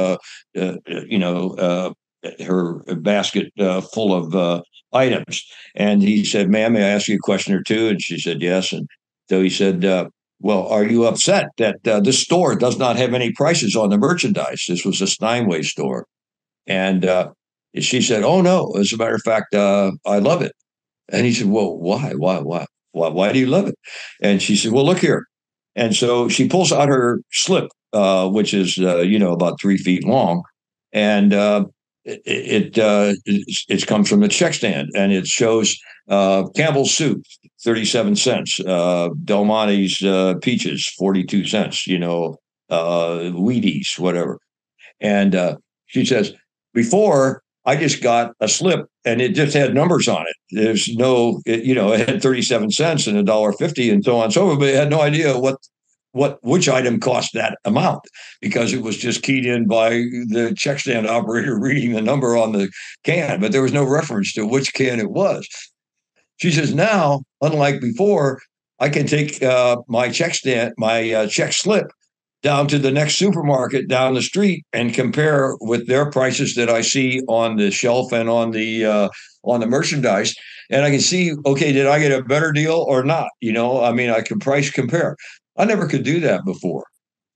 her basket full of items. And he said, ma'am, may I ask you a question or two? And she said, yes. And so he said, well, are you upset that this store does not have any prices on the merchandise? This was a Steinway store. And she said, oh, no. As a matter of fact, I love it. And he said, well, why? Why do you love it? And she said, well, look here. And so she pulls out her slip, which is, about 3 feet long. And it comes from the check stand, and it shows Campbell's soup, 37 cents, Del Monte's peaches, 42 cents, Wheaties, whatever. And she says, before, I just got a slip and it just had numbers on it. There's no, it had 37 cents and $1.50 and so on and so forth, but it had no idea which item cost that amount, because it was just keyed in by the check stand operator reading the number on the can, but there was no reference to which can it was. She says, now, unlike before, I can take my check slip down to the next supermarket down the street and compare with their prices that I see on the shelf and on the merchandise. And I can see, okay, did I get a better deal or not? I can price compare. I never could do that before.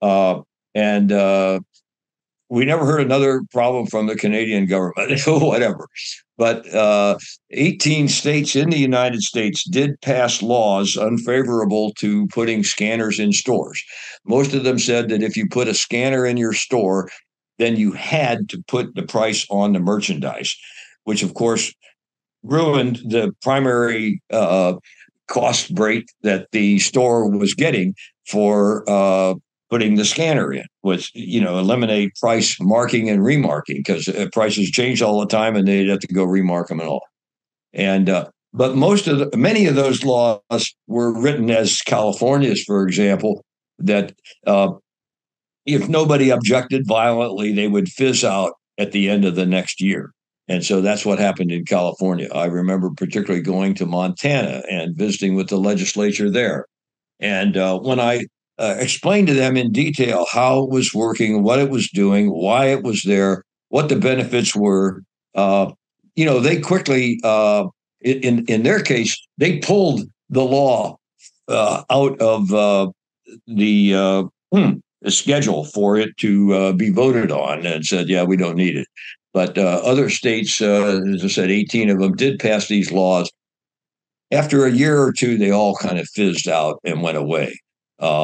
And we never heard another problem from the Canadian government, whatever. But 18 states in the United States did pass laws unfavorable to putting scanners in stores. Most of them said that if you put a scanner in your store, then you had to put the price on the merchandise, which, of course, ruined the primary cost break that the store was getting for putting the scanner in, was, eliminate price marking and remarking, because prices change all the time and they'd have to go remark them and all. And but many of those laws were written as California's, for example, that if nobody objected violently, they would fizz out at the end of the next year. And so that's what happened in California. I remember particularly going to Montana and visiting with the legislature there. And when I explained to them in detail how it was working, what it was doing, why it was there, what the benefits were, they quickly, in their case, they pulled the law out of the schedule for it to be voted on, and said, yeah, we don't need it. But other states, as I said, 18 of them did pass these laws. After a year or two, they all kind of fizzed out and went away.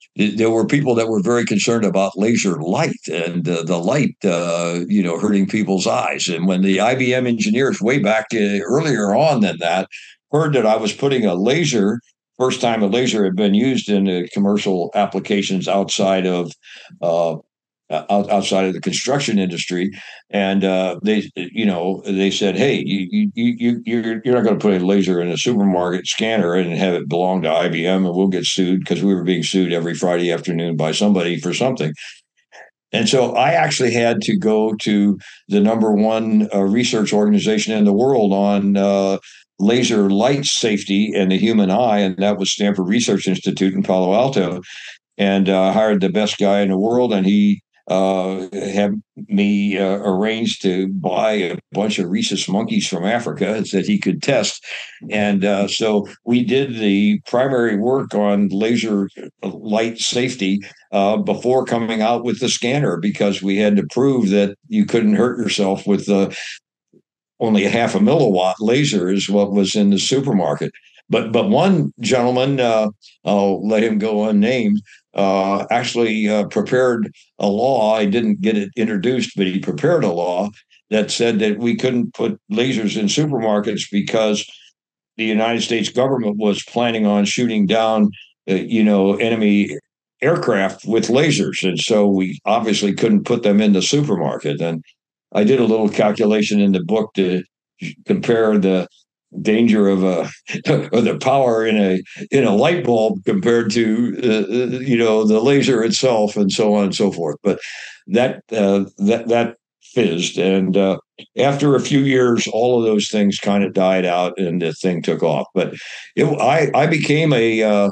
there were people that were very concerned about laser light and the light, hurting people's eyes. And when the IBM engineers way back earlier on than that heard that I was putting a laser, first time a laser had been used in commercial applications outside of outside of the construction industry, and they said, "Hey, you're not going to put a laser in a supermarket scanner and have it belong to IBM, and we'll get sued," because we were being sued every Friday afternoon by somebody for something. And so I actually had to go to the number one research organization in the world on laser light safety and the human eye, and that was Stanford Research Institute in Palo Alto, and hired the best guy in the world, and he had me arranged to buy a bunch of rhesus monkeys from Africa that he could test. And so we did the primary work on laser light safety before coming out with the scanner, because we had to prove that you couldn't hurt yourself with only a half a milliwatt laser is what was in the supermarket. But one gentleman, I'll let him go unnamed, actually prepared a law. I didn't get it introduced, but he prepared a law that said that we couldn't put lasers in supermarkets because the United States government was planning on shooting down, enemy aircraft with lasers. And so we obviously couldn't put them in the supermarket. And I did a little calculation in the book to compare the danger of or the power in a light bulb compared to the laser itself, and so on and so forth. But that fizzed, and after a few years, all of those things kind of died out, and the thing took off. But I became a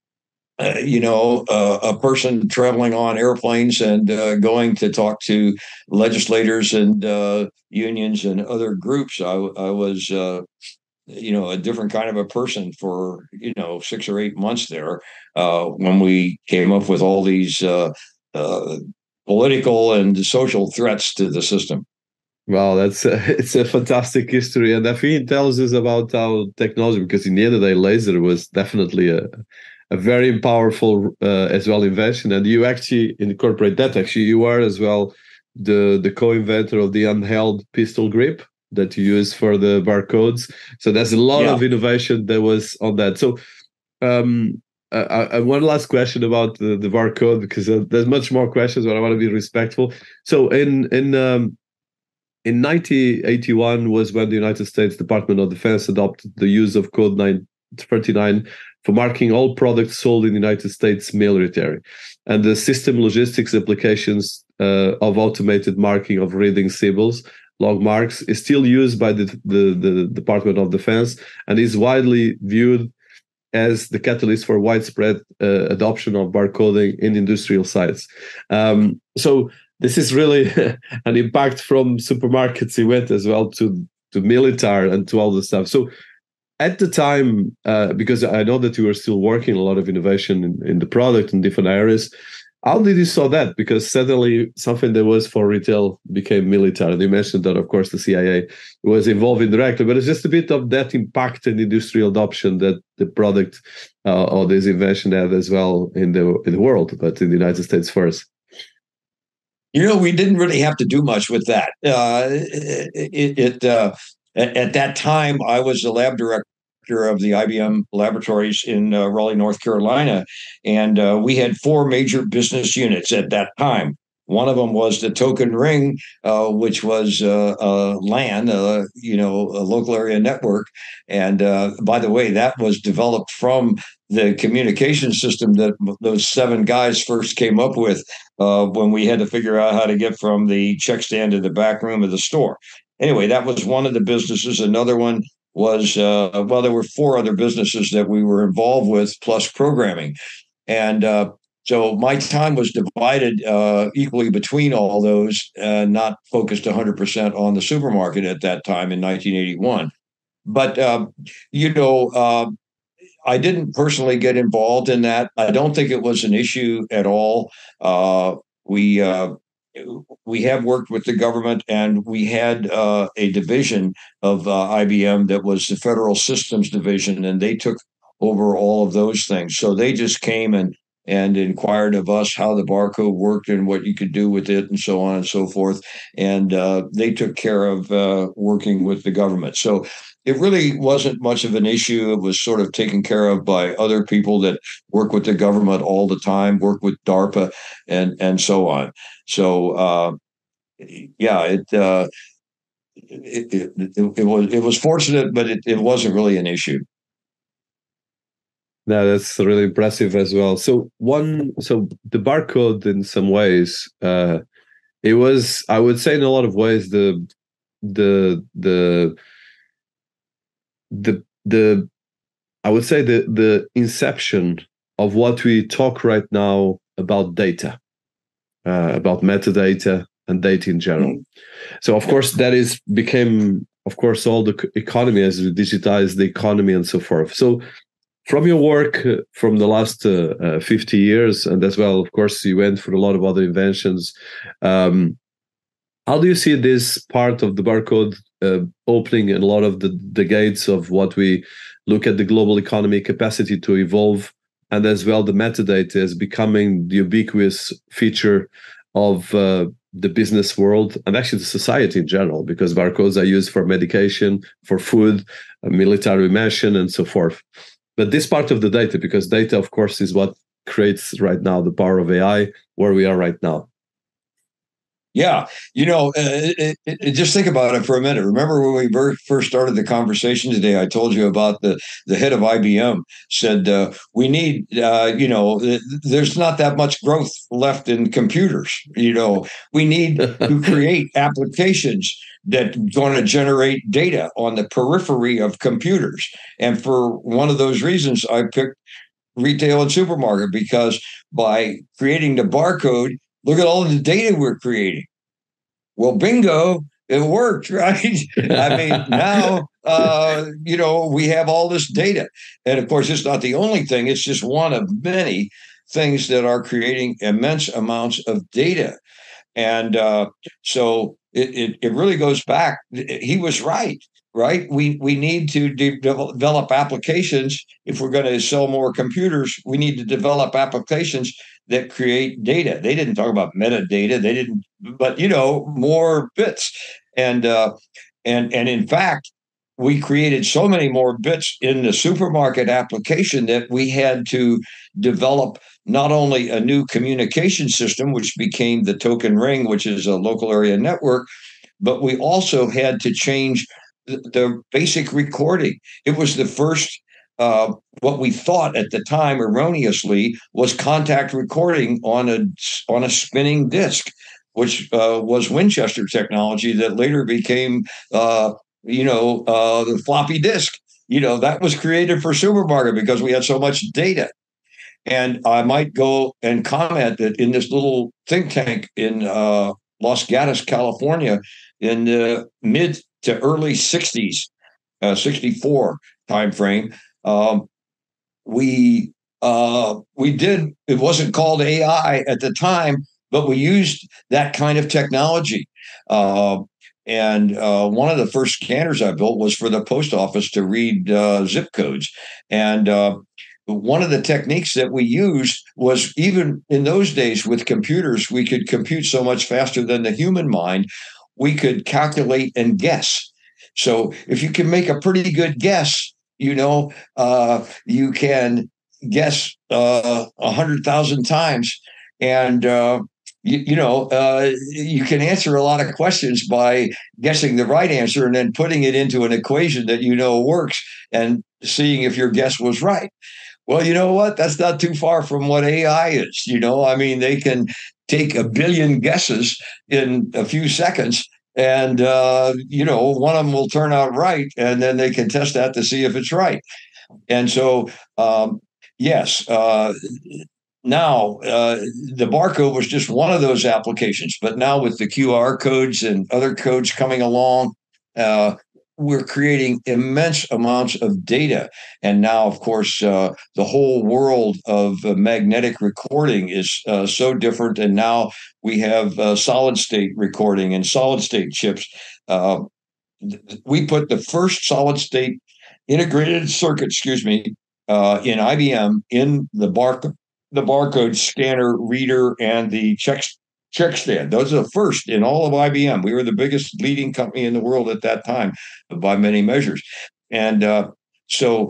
person traveling on airplanes and going to talk to legislators and unions and other groups. I was a different kind of a person for 6 or 8 months there when we came up with all these political and social threats to the system. Wow, it's a fantastic history, and I think it tells us about how technology, because in the end of the day, laser was definitely a very powerful as well invention, and you actually incorporate that. Actually, you are as well the co-inventor of the handheld pistol grip that you use for the barcodes. So there's a lot of innovation that was on that. So one last question about the barcode, because there's much more questions, but I want to be respectful. So in 1981 was when the United States Department of Defense adopted the use of Code 939 for marking all products sold in the United States military, and the system logistics applications of automated marking of reading symbols, log marks, is still used by the Department of Defense and is widely viewed as the catalyst for widespread adoption of barcoding in industrial sites. So this is really an impact from supermarkets. It went as well to military and to all the stuff. So at the time, because I know that you were still working a lot of innovation in the product in different areas, how did you saw that? Because suddenly something that was for retail became military. And you mentioned that, of course, the CIA was involved indirectly, but it's just a bit of that impact and industrial adoption that the product or this invention had as well in the world, but in the United States first. We didn't really have to do much with that. At that time, I was the lab director of the IBM laboratories in Raleigh, North Carolina, and we had 4 major business units at that time. One of them was the token ring, which was LAN, a local area network. And by the way, that was developed from the communication system that those 7 guys first came up with when we had to figure out how to get from the check stand to the back room of the store. Anyway, that was one of the businesses. Another one was, there were 4 other businesses that we were involved with, plus programming. And so my time was divided equally between all those, not focused 100% on the supermarket at that time in 1981. But, I didn't personally get involved in that. I don't think it was an issue at all. We have worked with the government, and we had a division of IBM that was the Federal Systems Division, and they took over all of those things. So they just came and and inquired of us how the barcode worked and what you could do with it and so on and so forth. And they took care of working with the government. So it really wasn't much of an issue. It was sort of taken care of by other people that work with the government all the time, work with DARPA and so on. So yeah, it was fortunate, but it wasn't really an issue. No, that's really impressive as well. So the barcode in some ways, it was, I would say, in a lot of ways, the I would say the inception of what we talk right now about data, about metadata and data in general. Mm-hmm. So of course became of course all the economy as we digitize the economy and so forth. So from your work from the last 50 years, and as well, of course, you went for a lot of other inventions. How do you see this part of the barcode opening a lot of the gates of what we look at the global economy capacity to evolve, and as well the metadata is becoming the ubiquitous feature of the business world and actually the society in general, because barcodes are used for medication, for food, military mission, and so forth. But this part of the data, because data, of course, is what creates right now the power of AI, where we are right now. Yeah, just think about it for a minute. Remember when we first started the conversation today? I told you about the head of IBM said we need, there's not that much growth left in computers. We need to create applications that going to generate data on the periphery of computers. And for one of those reasons, I picked retail and supermarket, because by creating the barcode, look at all the data we're creating. Well, bingo, it worked, right? I mean, now, we have all this data. And of course, it's not the only thing. It's just one of many things that are creating immense amounts of data. And so it really goes back. He was right. Right. We need to develop applications. If we're going to sell more computers, we need to develop applications that create data. They didn't talk about metadata. They didn't, but more bits. And in fact, we created so many more bits in the supermarket application that we had to develop not only a new communication system, which became the token ring, which is a local area network, but we also had to change the basic recording. It was the first, what we thought at the time erroneously was contact recording on a spinning disc, which was Winchester technology that later became, the floppy disk. That was created for supermarket because we had so much data. And I might go and comment that in this little think tank in Los Gatos, California, in the mid to early 60s, 64 timeframe, we did, it wasn't called AI at the time, but we used that kind of technology. And one of the first scanners I built was for the post office to read zip codes. And one of the techniques that we used was, even in those days with computers, we could compute so much faster than the human mind. We could calculate and guess. So if you can make a pretty good guess, you can guess 100,000 times, and you can answer a lot of questions by guessing the right answer and then putting it into an equation that works and seeing if your guess was right. Well, you know what? That's not too far from what AI is. They can take a billion guesses in a few seconds, and one of them will turn out right, and then they can test that to see if it's right. And so, yes, now the barcode was just one of those applications, but now with the QR codes and other codes coming along, we're creating immense amounts of data. And now, of course, the whole world of magnetic recording is so different. And now we have solid state recording and solid state chips. We put the first solid state integrated circuit, in IBM in the barcode. the barcode scanner reader and the check stand. Those are the first in all of IBM. We were the biggest leading company in the world at that time by many measures. And so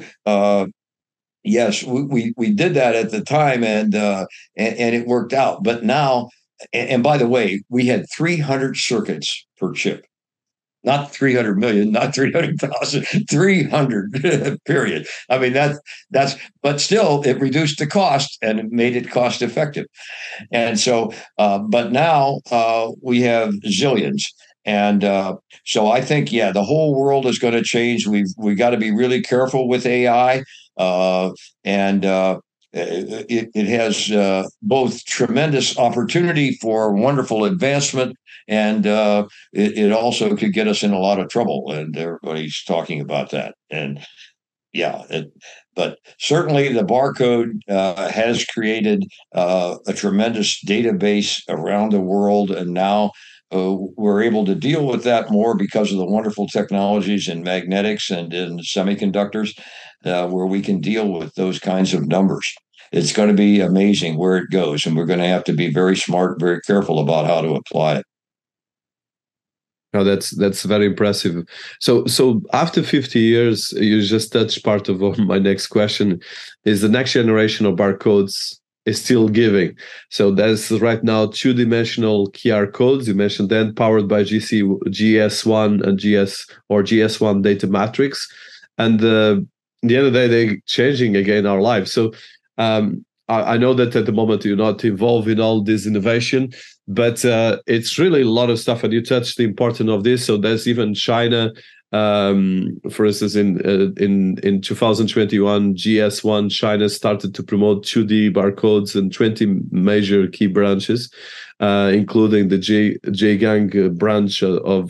yes, we did that at the time, and it worked out. But now, and by the way, we had 300 circuits per chip, not 300 million, not 300,000, 300 period. I mean, but still it reduced the cost and it made it cost effective. And so, but now we have zillions. And so I think, yeah, the whole world is going to change. We got to be really careful with AI. And it has both tremendous opportunity for wonderful advancement, and it also could get us in a lot of trouble. And everybody's talking about that. And yeah, but certainly the barcode has created a tremendous database around the world, and now we're able to deal with that more because of the wonderful technologies in magnetics and in semiconductors, where we can deal with those kinds of numbers. It's going to be amazing where it goes, and we're going to have to be very smart, very careful about how to apply it. No, that's very impressive. So after 50 years, you just touched part of my next question, is the next generation of barcodes is still giving. So there's right now two-dimensional QR codes. You mentioned then powered by GS1 and GS1 data matrix. And at the end of the day, they're changing again our lives. So I know that at the moment you're not involved in all this innovation, but it's really a lot of stuff. And you touched the importance of this. So there's even China, for instance, in 2021, GS1 China started to promote 2D barcodes in 20 major key branches, including the Zhejiang branch of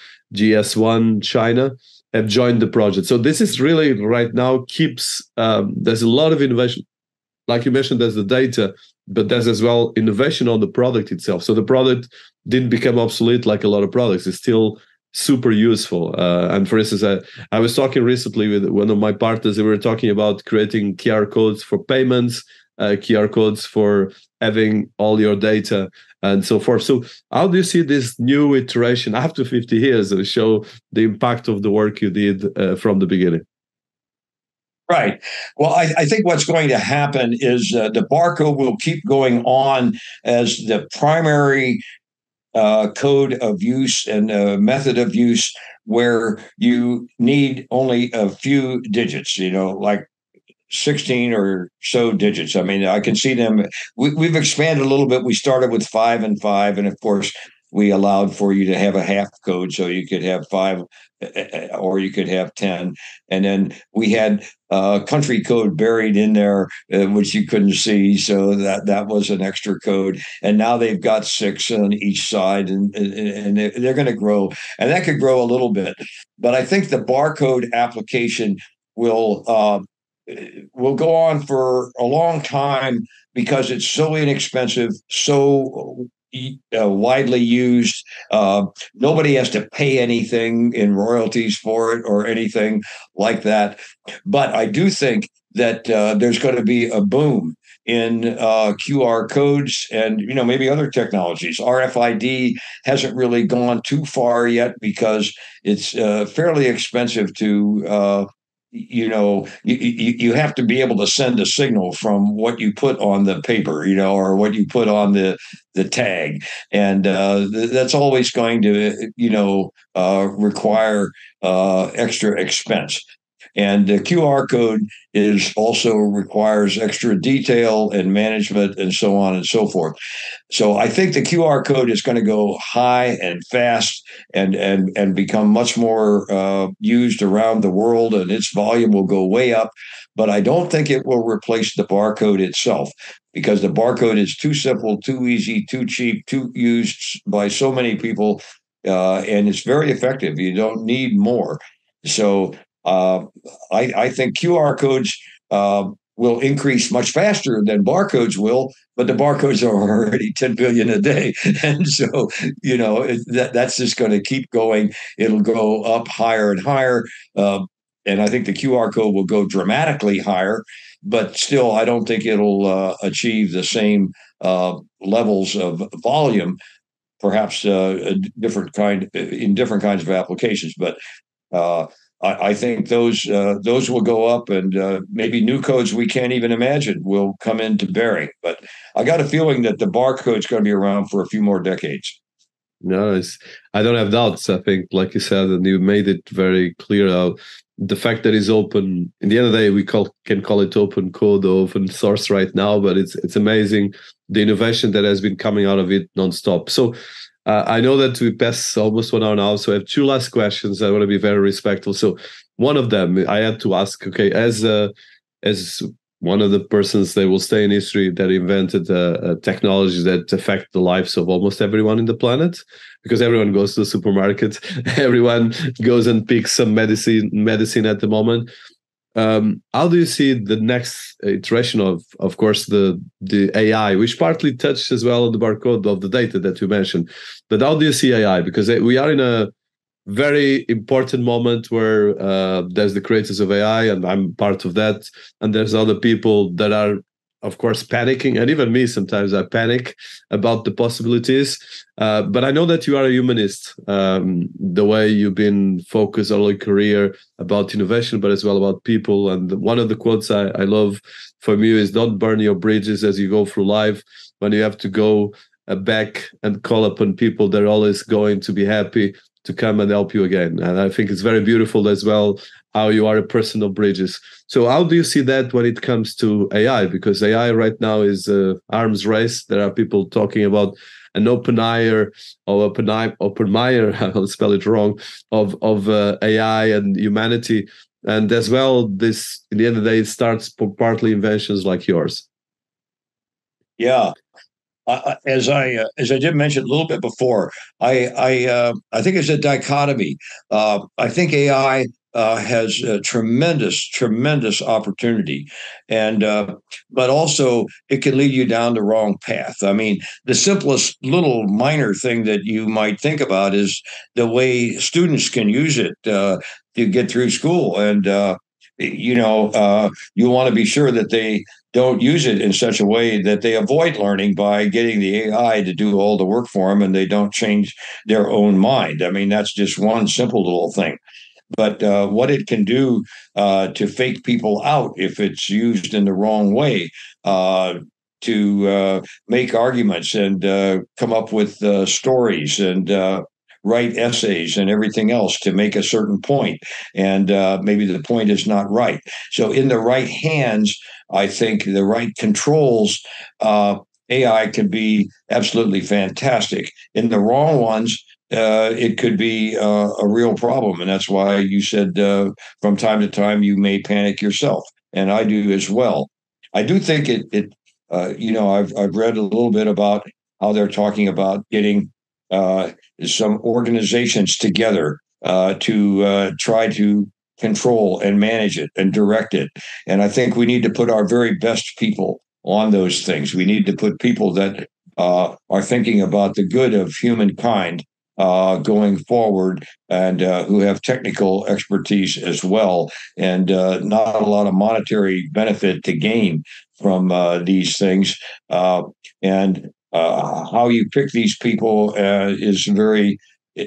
GS1 China, have joined the project. So this is really right now there's a lot of innovation. Like you mentioned, there's the data, but there's as well innovation on the product itself. So the product didn't become obsolete like a lot of products. It's still super useful. And for instance, I was talking recently with one of my partners, and we were talking about creating QR codes for payments, QR codes for having all your data and so forth. So how do you see this new iteration after 50 years to show the impact of the work you did from the beginning? Right. Well, I think what's going to happen is the barcode will keep going on as the primary code of use and method of use, where you need only a few digits, like 16 or so digits. I mean, I can see them. We've expanded a little bit. We started with 5 and 5. And of course, we allowed for you to have a half code. So you could have 5 or you could have 10. And then we had country code buried in there, which you couldn't see. So that was an extra code. And now they've got 6 on each side, and they're going to grow. And that could grow a little bit. But I think the barcode application will go on for a long time because it's so inexpensive, so widely used. Nobody has to pay anything in royalties for it or anything like that. But I do think that there's going to be a boom in QR codes and maybe other technologies. RFID hasn't really gone too far yet because it's fairly expensive to you have to be able to send a signal from what you put on the paper, or what you put on the tag. And that's always going to, require extra expense. And the QR code also requires extra detail and management and so on and so forth. So I think the QR code is going to go high and fast and become much more used around the world, and its volume will go way up. But I don't think it will replace the barcode itself, because the barcode is too simple, too easy, too cheap, too used by so many people, and it's very effective. You don't need more. So I think QR codes will increase much faster than barcodes will, but the barcodes are already 10 billion a day. And so, that's just going to keep going. It'll go up higher and higher. And I think the QR code will go dramatically higher. but still, I don't think it'll achieve the same levels of volume. Perhaps a different kind in different kinds of applications, but uh, I think those will go up, and maybe new codes we can't even imagine will come into bearing. But I got a feeling that the barcode's going to be around for a few more decades. No, I don't have doubts. I think, like you said, and you made it very clear how the fact that it's open. In the end of the day, we can call it open code or open source right now, but it's amazing the innovation that has been coming out of it nonstop. So I know that we pass almost 1 hour now, so I have two last questions. I want to be very respectful. So one of them I had to ask. Okay, as one of the persons that will stay in history that invented technologies that affect the lives of almost everyone in the planet, because everyone goes to the supermarket, everyone goes and picks some medicine at the moment. How do you see the next iteration of course, the AI, which partly touched as well on the barcode of the data that you mentioned, but how do you see AI? Because we are in a very important moment where there's the creators of AI, and I'm part of that, and there's other people that are, of course, panicking, and even me sometimes I panic about the possibilities. But I know that you are a humanist, the way you've been focused all your career about innovation, but as well about people. And one of the quotes I love from you is, "Don't burn your bridges as you go through life. When you have to go back and call upon people, they're always going to be happy to come and help you again." And I think it's very beautiful as well how you are a person of bridges. So how do you see that when it comes to AI? Because AI right now is an arms race. There are people talking about an open eye or open Meyer, I'll spell it wrong, of AI and humanity. And as well, this, in the end of the day, it starts partly inventions like yours. Yeah, as I did mention a little bit before, I think it's a dichotomy. I think AI has a tremendous opportunity, and but also it can lead you down the wrong path. I mean, the simplest little minor thing that you might think about is the way students can use it to get through school, and you want to be sure that they don't use it in such a way that they avoid learning by getting the AI to do all the work for them, and they don't change their own mind. I mean, that's just one simple little thing. But what it can do to fake people out if it's used in the wrong way, to make arguments and come up with stories and write essays and everything else to make a certain point, and maybe the point is not right. So, in the right hands, I think the right controls, AI can be absolutely fantastic. In the wrong ones, it could be a real problem, and that's why you said from time to time you may panic yourself, and I do as well. I do think I've read a little bit about how they're talking about getting some organizations together to try to control and manage it and direct it. And I think we need to put our very best people on those things. We need to put people that are thinking about the good of humankind going forward, and who have technical expertise as well, and not a lot of monetary benefit to gain from these things. And how you pick these people is very,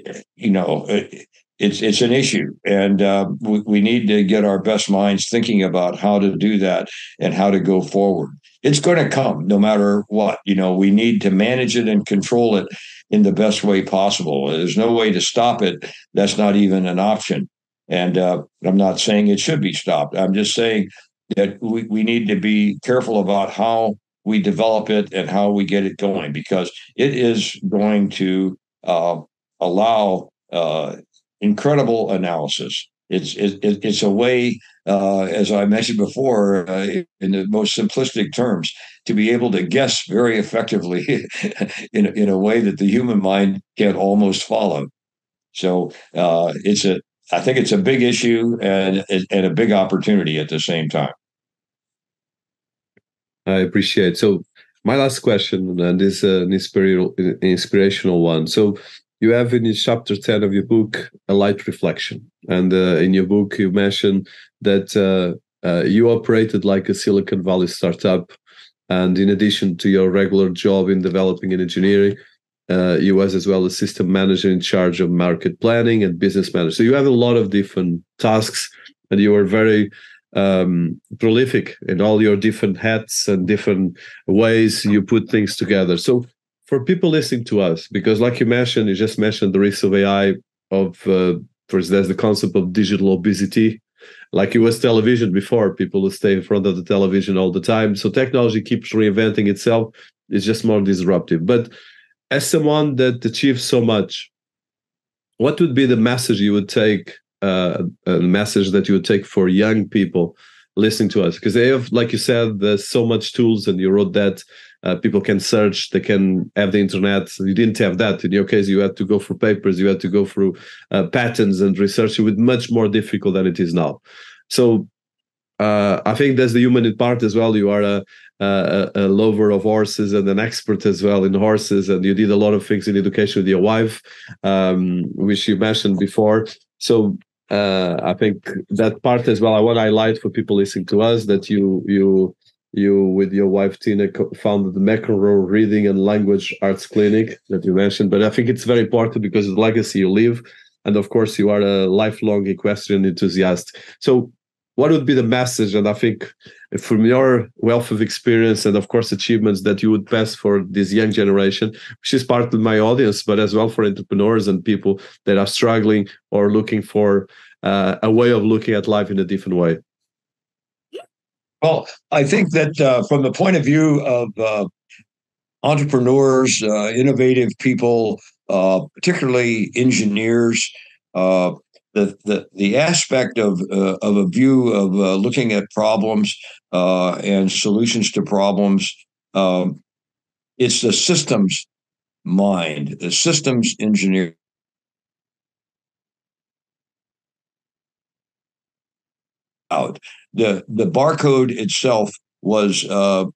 it's an issue, and we need to get our best minds thinking about how to do that and how to go forward. It's going to come no matter what. We need to manage it and control it in the best way possible. There's no way to stop it. That's not even an option. And I'm not saying it should be stopped. I'm just saying that we need to be careful about how we develop it and how we get it going, because it is going to allow incredible analysis. It's a way, as I mentioned before, in the most simplistic terms, to be able to guess very effectively in a way that the human mind can almost follow. So I think it's a big issue and a big opportunity at the same time. I appreciate. So my last question, and this is an inspirational one. So you have in chapter 10 of your book a light reflection, and in your book you mentioned that You operated like a Silicon Valley startup, and in addition to your regular job in developing and engineering, you was as well a system manager in charge of market planning and business manager. So you have a lot of different tasks, and you were very prolific in all your different hats and different ways you put things together. So for people listening to us, because like you just mentioned the risks of AI, first there's the concept of digital obesity. Like it was television before, people would stay in front of the television all the time. So technology keeps reinventing itself. It's just more disruptive. But as someone that achieves so much, what would be the message you would take, a message that you would take for young people listening to us? Because they have, like you said, there's so much tools, and you wrote that people can search, they can have the internet. You didn't have that. In your case, you had to go through papers, you had to go through patents and research. It was much more difficult than it is now. So I think that's the human part as well. You are a lover of horses and an expert as well in horses, and you did a lot of things in education with your wife, which you mentioned before. So I think that part as well, I want to highlight for people listening to us that you with your wife Tina founded the McEnroe Reading and Language Arts Clinic that you mentioned. But I think it's very important because of the legacy you leave, and of course you are a lifelong equestrian enthusiast. So what would be the message? And I think from your wealth of experience and of course achievements that you would pass for this young generation, which is part of my audience, but as well for entrepreneurs and people that are struggling or looking for a way of looking at life in a different way. Well, I think that from the point of view of entrepreneurs, innovative people, particularly engineers, the aspect of a view of looking at problems and solutions to problems, it's the systems mind, the systems engineer. Out the barcode itself was a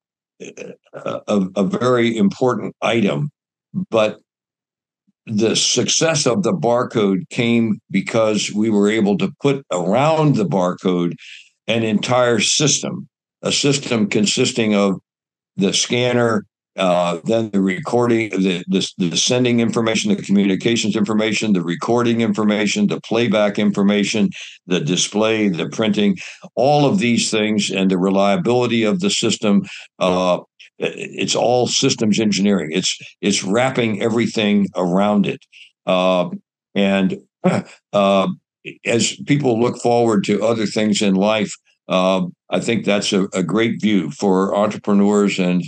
very important item, but the success of the barcode came because we were able to put around the barcode an entire system, a system consisting of the scanner, then the recording, the sending information, the communications information, the recording information, the playback information, the display, the printing, all of these things, and the reliability of the system. It's all systems engineering. It's wrapping everything around it, and as people look forward to other things in life, I think that's a great view for entrepreneurs and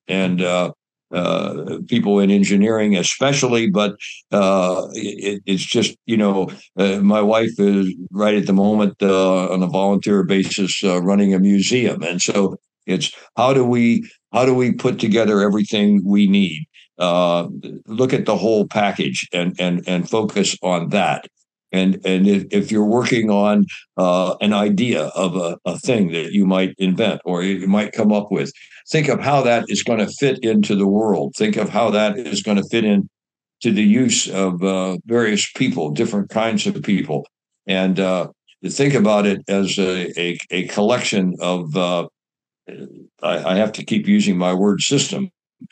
people in engineering, especially. But it's just, my wife is right at the moment on a volunteer basis running a museum, and so it's how do we put together everything we need? Look at the whole package and focus on that. And if you're working on an idea of a thing that you might invent or you might come up with, think of how that is going to fit into the world. Think of how that is going to fit in to the use of various people, different kinds of people, and think about it as a collection of. I have to keep using my word system.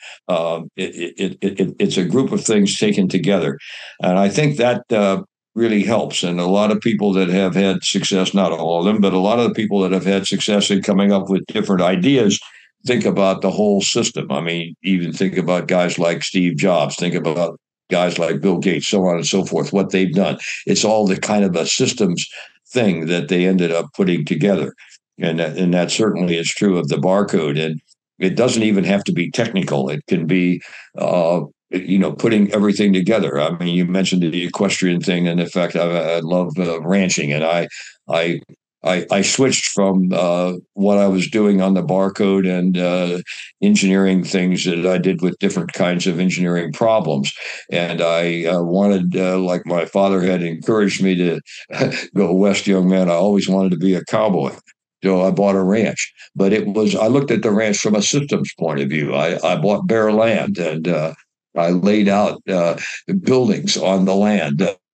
It's a group of things taken together, and I think that really helps. And a lot of people that have had success, not all of them, but a lot of the people that have had success in coming up with different ideas, think about the whole system. I mean, even think about guys like Steve Jobs, think about guys like Bill Gates, so on and so forth, what they've done. It's all the kind of a systems thing that they ended up putting together. And that certainly is true of the barcode. And it doesn't even have to be technical. It can be, putting everything together. I mean, you mentioned the equestrian thing, and in fact, I love ranching, and I switched from what I was doing on the barcode and engineering things that I did with different kinds of engineering problems. And I wanted, like my father had encouraged me to go west, young man, I always wanted to be a cowboy. So I bought a ranch, but I looked at the ranch from a systems point of view. I bought bare land, and I laid out buildings on the land.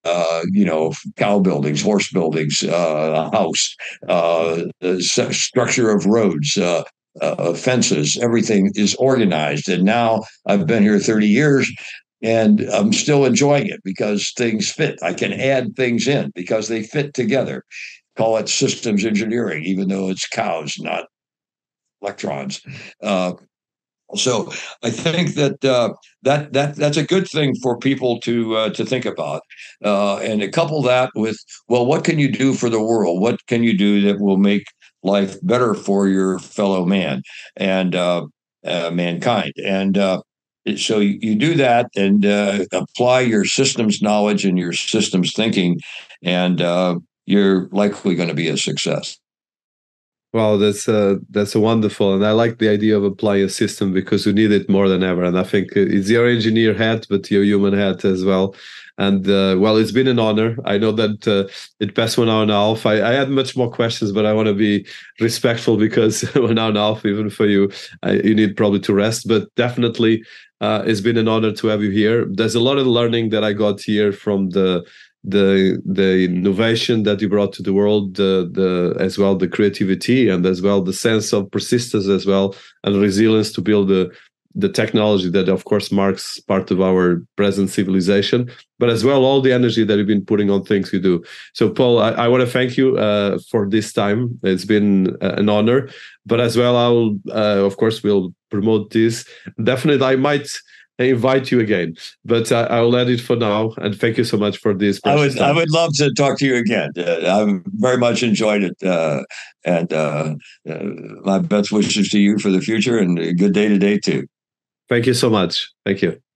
cow buildings, horse buildings, a house, the structure of roads, fences. Everything is organized. And now I've been here 30 years. And I'm still enjoying it because things fit. I can add things in because they fit together. Call it systems engineering, even though it's cows, not electrons. So I think that that's a good thing for people to think about, and to couple that with, well, what can you do for the world? What can you do that will make life better for your fellow man and mankind? And so you do that and apply your systems knowledge and your systems thinking, and you're likely going to be a success. Wow, that's a wonderful, and I like the idea of applying a system because we need it more than ever. And I think it's your engineer hat, but your human hat as well. And well, it's been an honor. I know that it passed 1 hour and a half. I had much more questions, but I want to be respectful because 1 hour and a half, even for you, you need probably to rest. But definitely, it's been an honor to have you here. There's a lot of learning that I got here from the innovation that you brought to the world, the as well the creativity, and as well the sense of persistence as well, and resilience to build the technology that of course marks part of our present civilization, but as well all the energy that you've been putting on things you do. So Paul, I want to thank you for this time. It's been an honor, but as well I'll of course will promote this. Definitely I might invite you again, but I'll end it for now. And thank you so much for this. I would love to talk to you again. I've very much enjoyed it, and my best wishes to you for the future, and a good day today too. Thank you so much. Thank you.